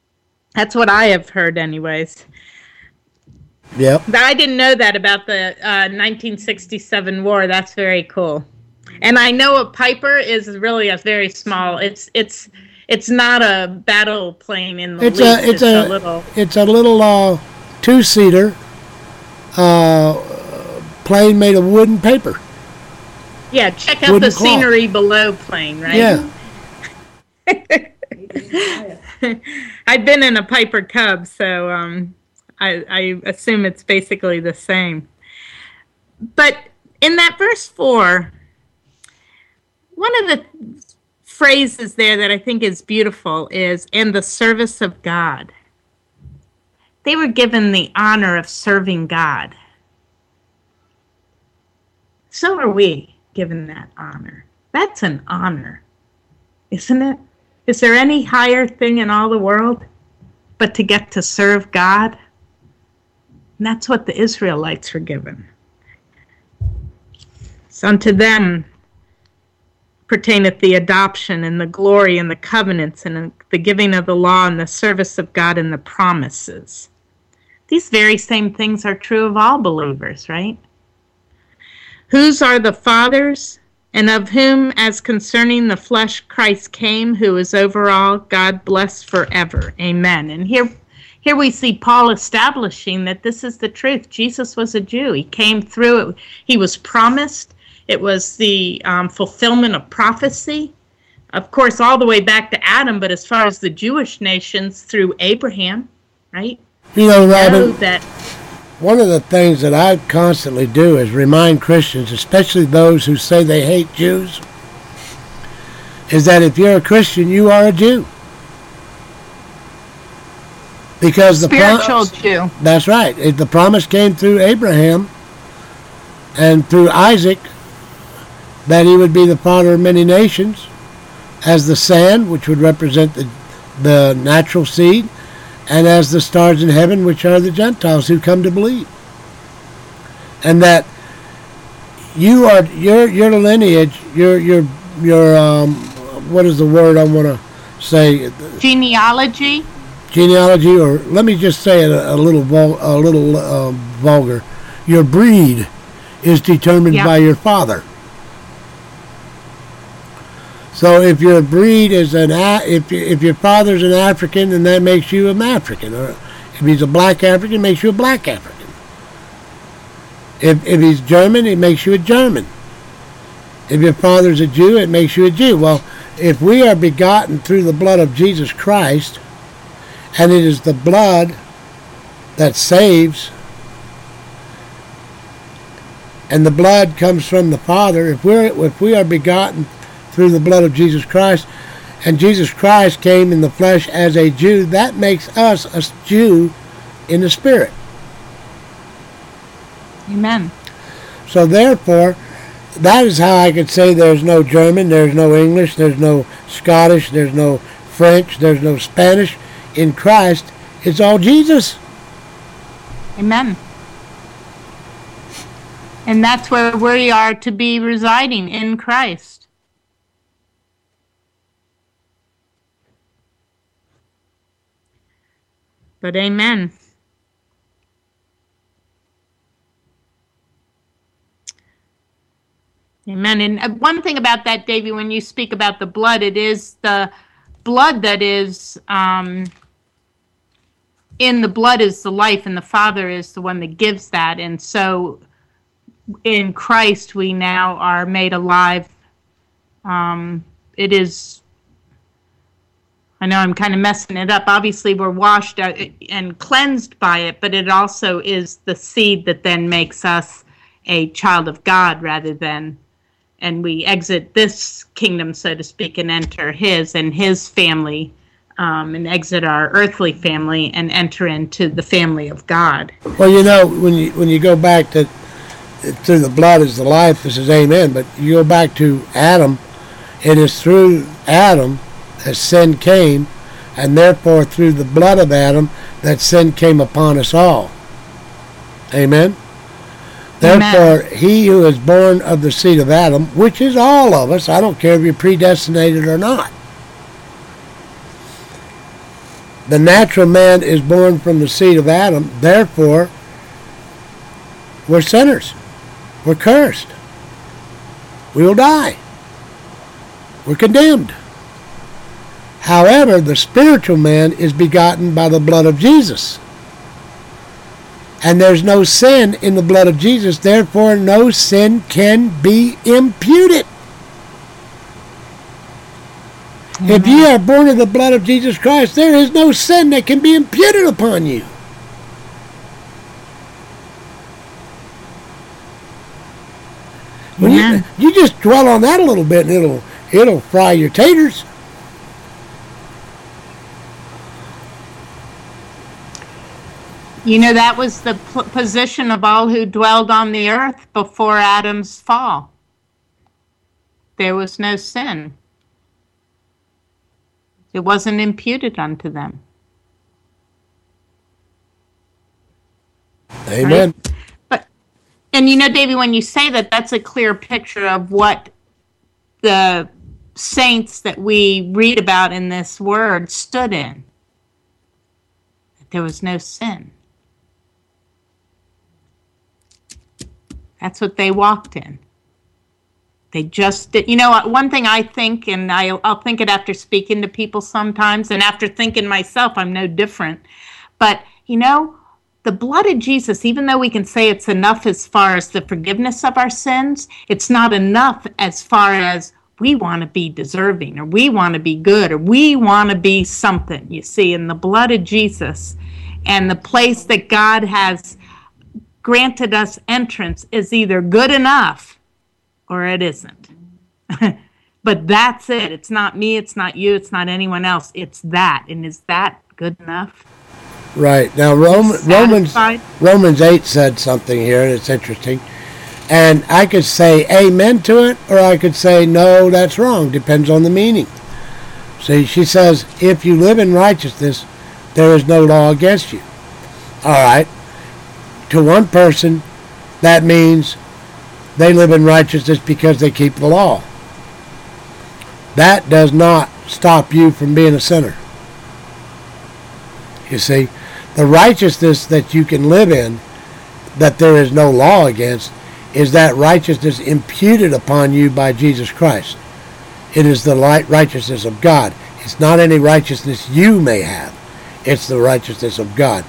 That's what I have heard anyways. Yep. But I didn't know that about the uh, nineteen sixty-seven war. That's very cool. And I know a Piper is really a very small. It's it's it's not a battle plane in the It's least. a it's, it's a, a little it's a little uh, two seater uh, plane made of wood and paper. yeah. Check out wooden the cloth. scenery below plane, right? Yeah. I've been in a Piper Cub, so um, I, I assume it's basically the same. But in that verse four, one of the phrases there that I think is beautiful is, "in the service of God." They were given the honor of serving God. So are we given that honor. That's an honor, isn't it? Is there any higher thing in all the world but to get to serve God? And that's what the Israelites were given. So unto them pertaineth the adoption and the glory and the covenants and the giving of the law and the service of God and the promises. These very same things are true of all believers, right? Whose are the fathers, and of whom, as concerning the flesh, Christ came, who is over all, God blessed forever. Amen. And here, here we see Paul establishing that this is the truth. Jesus was a Jew. He came through it. He was promised. It was the um, fulfillment of prophecy. Of course, all the way back to Adam, but as far as the Jewish nations, through Abraham, right? You know, Know Robin, that one of the things that I constantly do is remind Christians, especially those who say they hate Jews, is that if you're a Christian, you are a Jew. Because the spiritual prom- Jew. That's right. If the promise came through Abraham and through Isaac that he would be the father of many nations, as the sand, which would represent the, the natural seed, and as the stars in heaven, which are the Gentiles who come to believe. And that you are your your lineage, your your your um, what is the word I want to say? Genealogy. Genealogy, or let me just say it a, a little vul, a little uh, vulgar. Your breed is determined Yeah. by your father. So if your breed is an A- if you, if your father's an African, then that makes you an African. Or if he's a black African, it makes you a black African. If if he's German, it makes you a German. If your father's a Jew, it makes you a Jew. Well, if we are begotten through the blood of Jesus Christ, and it is the blood that saves, and the blood comes from the Father, if we're if we are begotten through the blood of Jesus Christ, and Jesus Christ came in the flesh as a Jew, that makes us a Jew in the spirit. Amen. So therefore, that is how I could say there's no German, there's no English, there's no Scottish, there's no French, there's no Spanish. In Christ, it's all Jesus. Amen. And that's where we are to be residing, in Christ. But amen. Amen. And uh, one thing about that, Davey, when you speak about the blood, it is the blood that is, um, in the blood is the life, and the Father is the one that gives that. And so in Christ, we now are made alive. Um, it is, I know I'm kind of messing it up. Obviously, we're washed out and cleansed by it, but it also is the seed that then makes us a child of God rather than, and we exit this kingdom, so to speak, and enter his and his family, um, and exit our earthly family and enter into the family of God. Well, you know, when you when you go back to through the blood is the life, this is amen, but you go back to Adam, it is through Adam that sin came, and therefore through the blood of Adam that sin came upon us all. Amen? Therefore, Amen. He who is born of the seed of Adam, which is all of us, I don't care if you're predestinated or not, The natural man is born from the seed of Adam. Therefore, we're sinners. We're cursed. We will die. We're condemned. However, the spiritual man is begotten by the blood of Jesus. And there's no sin in the blood of Jesus. Therefore, no sin can be imputed. Mm-hmm. If ye are born of the blood of Jesus Christ, there is no sin that can be imputed upon you. When you, you just dwell on that a little bit and it'll it'll fry your taters. You know, that was the p- position of all who dwelled on the earth before Adam's fall. There was no sin. It wasn't imputed unto them. Amen. Right? But, and you know, Davey, when you say that, that's a clear picture of what the saints that we read about in this word stood in. That there was no sin. That's what they walked in. They just did. You know, one thing I think, and I, I'll think it after speaking to people sometimes, and after thinking myself, I'm no different. But, you know, the blood of Jesus, even though we can say it's enough as far as the forgiveness of our sins, it's not enough as far as we want to be deserving, or we want to be good, or we want to be something. You see, in the blood of Jesus and the place that God has granted us entrance is either good enough or it isn't. But that's it. It's not me, it's not you, it's not anyone else. It's that. And is that good enough? Right. Now, Roman, Romans Romans eight said something here, and it's interesting. And I could say amen to it, or I could say, no, that's wrong. Depends on the meaning. See, she says, if you live in righteousness, there is no law against you. All right. To one person, that means they live in righteousness because they keep the law. That does not stop you from being a sinner. You see, the righteousness that you can live in, that there is no law against, is that righteousness imputed upon you by Jesus Christ. It is the light righteousness of God. It's not any righteousness you may have. It's the righteousness of God.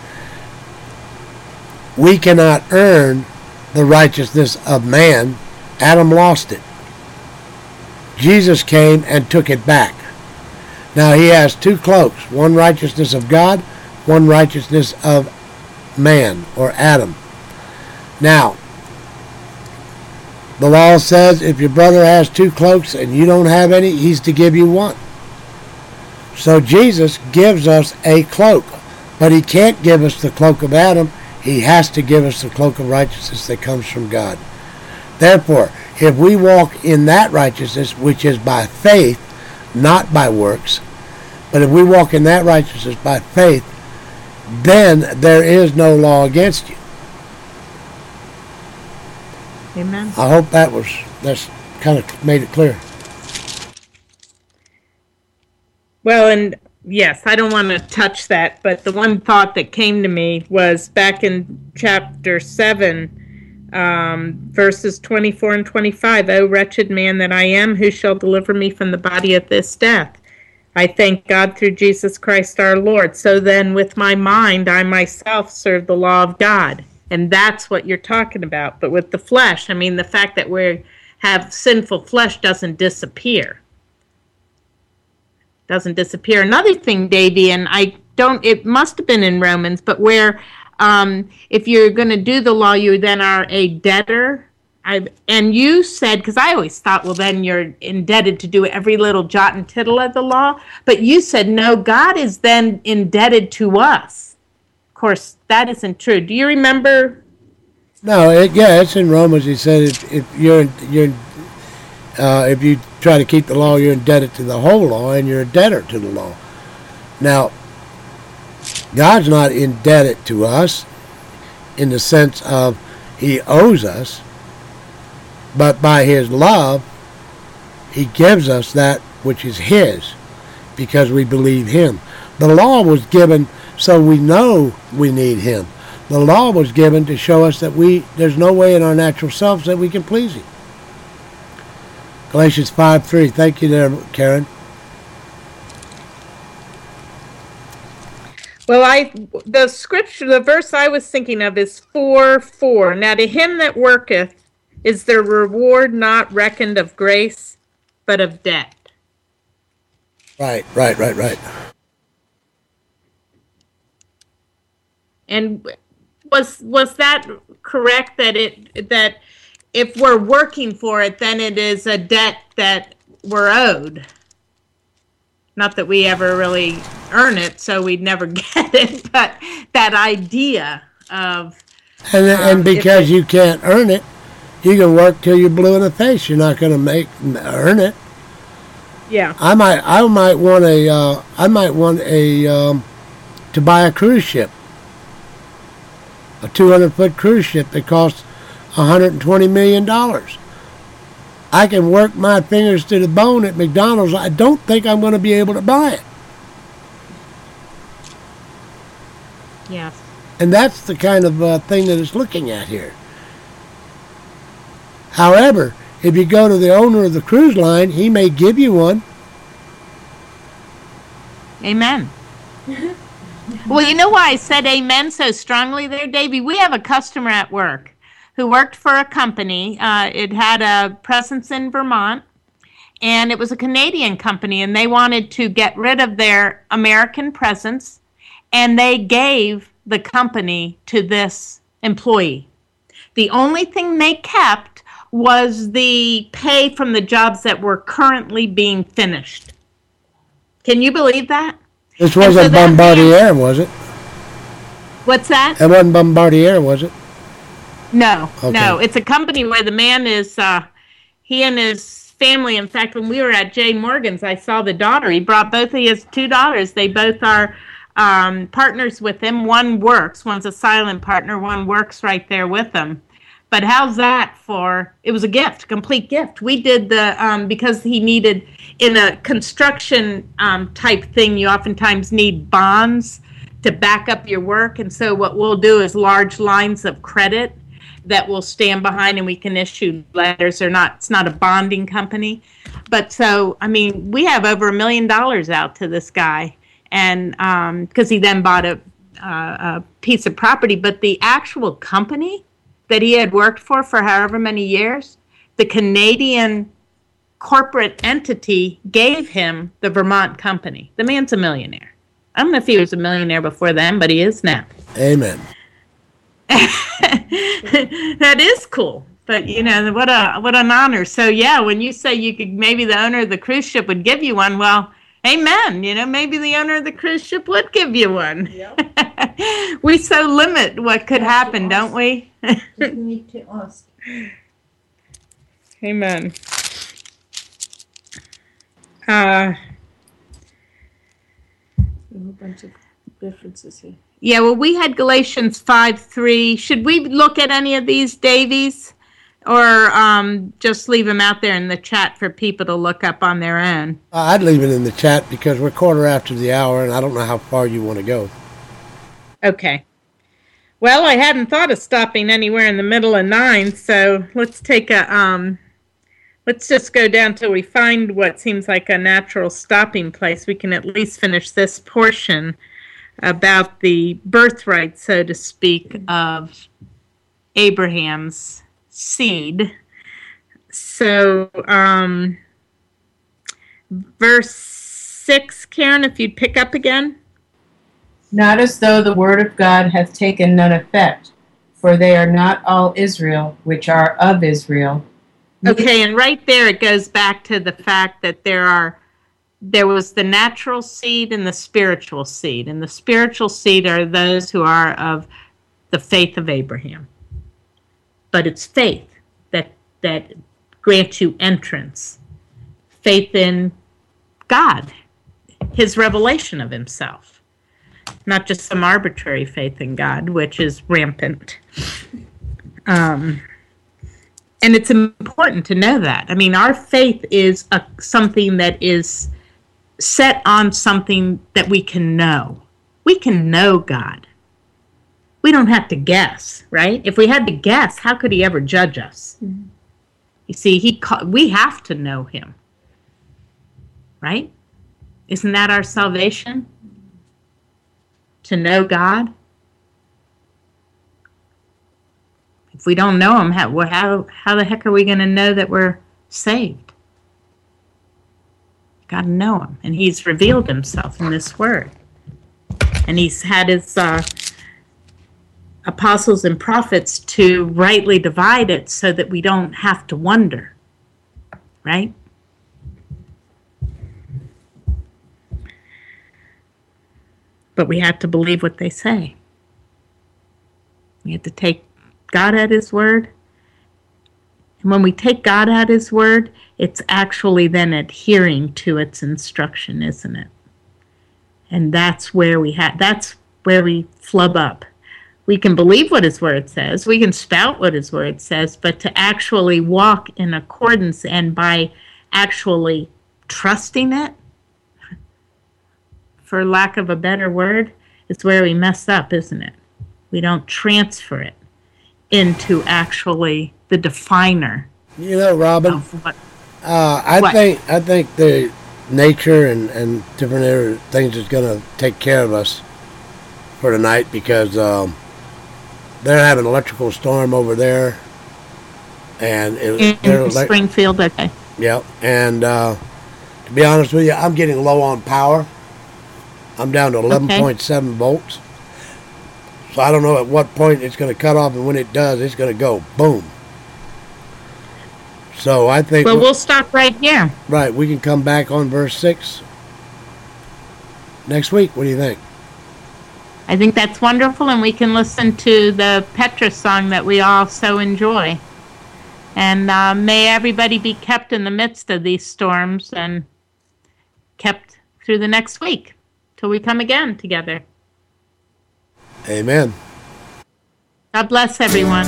We cannot earn the righteousness of man. Adam lost it. Jesus came and took it back. Now he has two cloaks, one righteousness of God, one righteousness of man or Adam. Now, the law says if your brother has two cloaks and you don't have any, he's to give you one. So Jesus gives us a cloak, but he can't give us the cloak of Adam. He has to give us the cloak of righteousness that comes from God. Therefore, if we walk in that righteousness, which is by faith, not by works, but if we walk in that righteousness by faith, then there is no law against you. Amen. I hope that was, that's kind of made it clear. Well, and yes, I don't want to touch that, but the one thought that came to me was back in chapter seven, um, verses twenty-four and twenty-five. O wretched man that I am, who shall deliver me from the body of this death? I thank God through Jesus Christ our Lord. So then with my mind, I myself serve the law of God. And that's what you're talking about. But with the flesh, I mean, the fact that we have sinful flesh doesn't disappear. Doesn't disappear. Another thing, Davey, and I don't, it must have been in Romans, but where um, if you're going to do the law, you then are a debtor. I, and you said, because I always thought, well, then you're indebted to do every little jot and tittle of the law. But you said, no, God is then indebted to us. Of course, that isn't true. Do you remember? No, it, yeah, it's in Romans. He said if, if you're you're uh, if you try to keep the law, you're indebted to the whole law, and you're a debtor to the law. Now, God's not indebted to us in the sense of He owes us, but by His love, He gives us that which is His because we believe Him. The law was given so we know we need him. The law was given to show us that we there's no way in our natural selves that we can please him. Galatians five three. Thank you there, Karen. Well, I the scripture, the verse I was thinking of is four four. Now to him that worketh is the reward not reckoned of grace, but of debt. Right, right, right, right. And was was that correct, that it that if we're working for it, then it is a debt that we're owed? Not that we ever really earn it, so we'd never get it, but that idea of... And, um, and because you can't earn it, you can work till you're blue in the face. You're not going to make earn it. Yeah. I might I might want a uh, I might want a um, to buy a cruise ship. A two hundred foot cruise ship that costs one hundred twenty million dollars. I can work my fingers to the bone at McDonald's. I don't think I'm going to be able to buy it. Yeah. And that's the kind of uh, thing that it's looking at here. However, if you go to the owner of the cruise line, he may give you one. Amen. Well, you know why I said amen so strongly there, Davey? We have a customer at work who worked for a company. Uh, it had a presence in Vermont, and it was a Canadian company, and they wanted to get rid of their American presence, and they gave the company to this employee. The only thing they kept was the pay from the jobs that were currently being finished. Can you believe that? This wasn't so that Bombardier, was it? What's that? It wasn't Bombardier, was it? No, Okay. no. It's a company where the man is, uh, he and his family, in fact, when we were at Jay Morgan's, I saw the daughter. He brought both of his two daughters. They both are um, partners with him. One works. One's a silent partner. One works right there with him. But how's that for, it was a gift, a complete gift. We did the, um, because he needed, in a construction um, type thing, you oftentimes need bonds to back up your work. And so what we'll do is large lines of credit that will stand behind, and we can issue letters. They're not, it's not a bonding company. But so, I mean, we have over a million dollars out to this guy. And because um, he then bought a, uh, a piece of property. But the actual company that he had worked for for however many years, the Canadian corporate entity gave him the Vermont company. The man's a millionaire. I don't know if he was a millionaire before then, but he is now. Amen. That is cool. But, you know, what a what an honor. So, yeah, when you say you could, maybe the owner of the cruise ship would give you one, well, amen. You know, maybe the owner of the cruise ship would give you one. Yep. We so limit what could happen, don't we? We need to ask. Amen. Uh, A whole bunch of references here. yeah, well, we had Galatians five three. Should we look at any of these, Davies? Or um, just leave them out there in the chat for people to look up on their own? Uh, I'd leave it in the chat because we're quarter after the hour, and I don't know how far you want to go. Okay. Well, I hadn't thought of stopping anywhere in the middle of nine, so let's take a, um, let's just go down till we find what seems like a natural stopping place. We can at least finish this portion about the birthright, so to speak, of Abraham's seed. So, um, verse six, Karen, if you'd pick up again. Not as though the word of God hath taken none effect, for they are not all Israel, which are of Israel. Okay, and right there it goes back to the fact that there are, there was the natural seed and the spiritual seed. And the spiritual seed are those who are of the faith of Abraham. But it's faith that that grants you entrance. Faith in God, his revelation of himself. Not just some arbitrary faith in God, which is rampant. Um, and it's important to know that. I mean, our faith is a, something that is set on something that we can know. We can know God. We don't have to guess, right? If we had to guess, how could he ever judge us? Mm-hmm. You see, he ca- we have to know him, right? Isn't that our salvation? To know God? If we don't know him, how, how, how the heck are we going to know that we're saved? Got to know him. And he's revealed himself in this word. And he's had his uh, apostles and prophets to rightly divide it so that we don't have to wonder. Right? But we have to believe what they say. We have to take God at his word. And when we take God at his word, it's actually then adhering to its instruction, isn't it? And that's where we have, that's where we flub up. We can believe what his word says. We can spout what his word says, but to actually walk in accordance and by actually trusting it, for lack of a better word, is where we mess up, isn't it? We don't transfer it into actually the definer. You know, Robin, what, uh, I what? think I think the nature and, and different other things is going to take care of us for tonight, because um, they're having an electrical storm over there, and it, in, they're in like, Springfield, okay. Yep, and uh, to be honest with you, I'm getting low on power. I'm down to eleven point seven okay. volts. So I don't know at what point it's going to cut off, and when it does, it's going to go boom. So I think... Well, we'll stop right here. Right, we can come back on verse six next week. What do you think? I think that's wonderful, and we can listen to the Petra song that we all so enjoy. And uh, may everybody be kept in the midst of these storms and kept through the next week till we come again together. Amen. God bless everyone.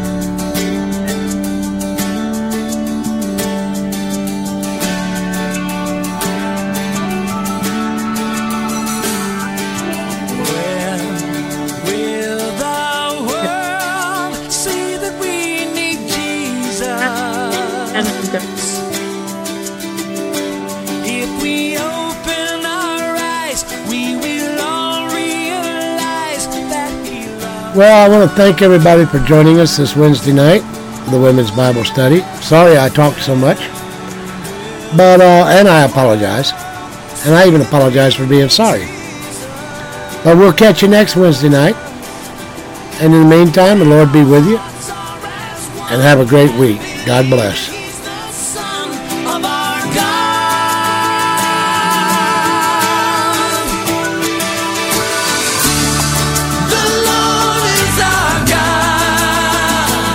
If we open our eyes, we will all realize that he loves. Well, I want to thank everybody for joining us this Wednesday night for the Women's Bible Study. Sorry I talked so much, but uh, and I apologize, and I even apologize for being sorry. But we'll catch you next Wednesday night, and in the meantime, the Lord be with you, and have a great week. God bless.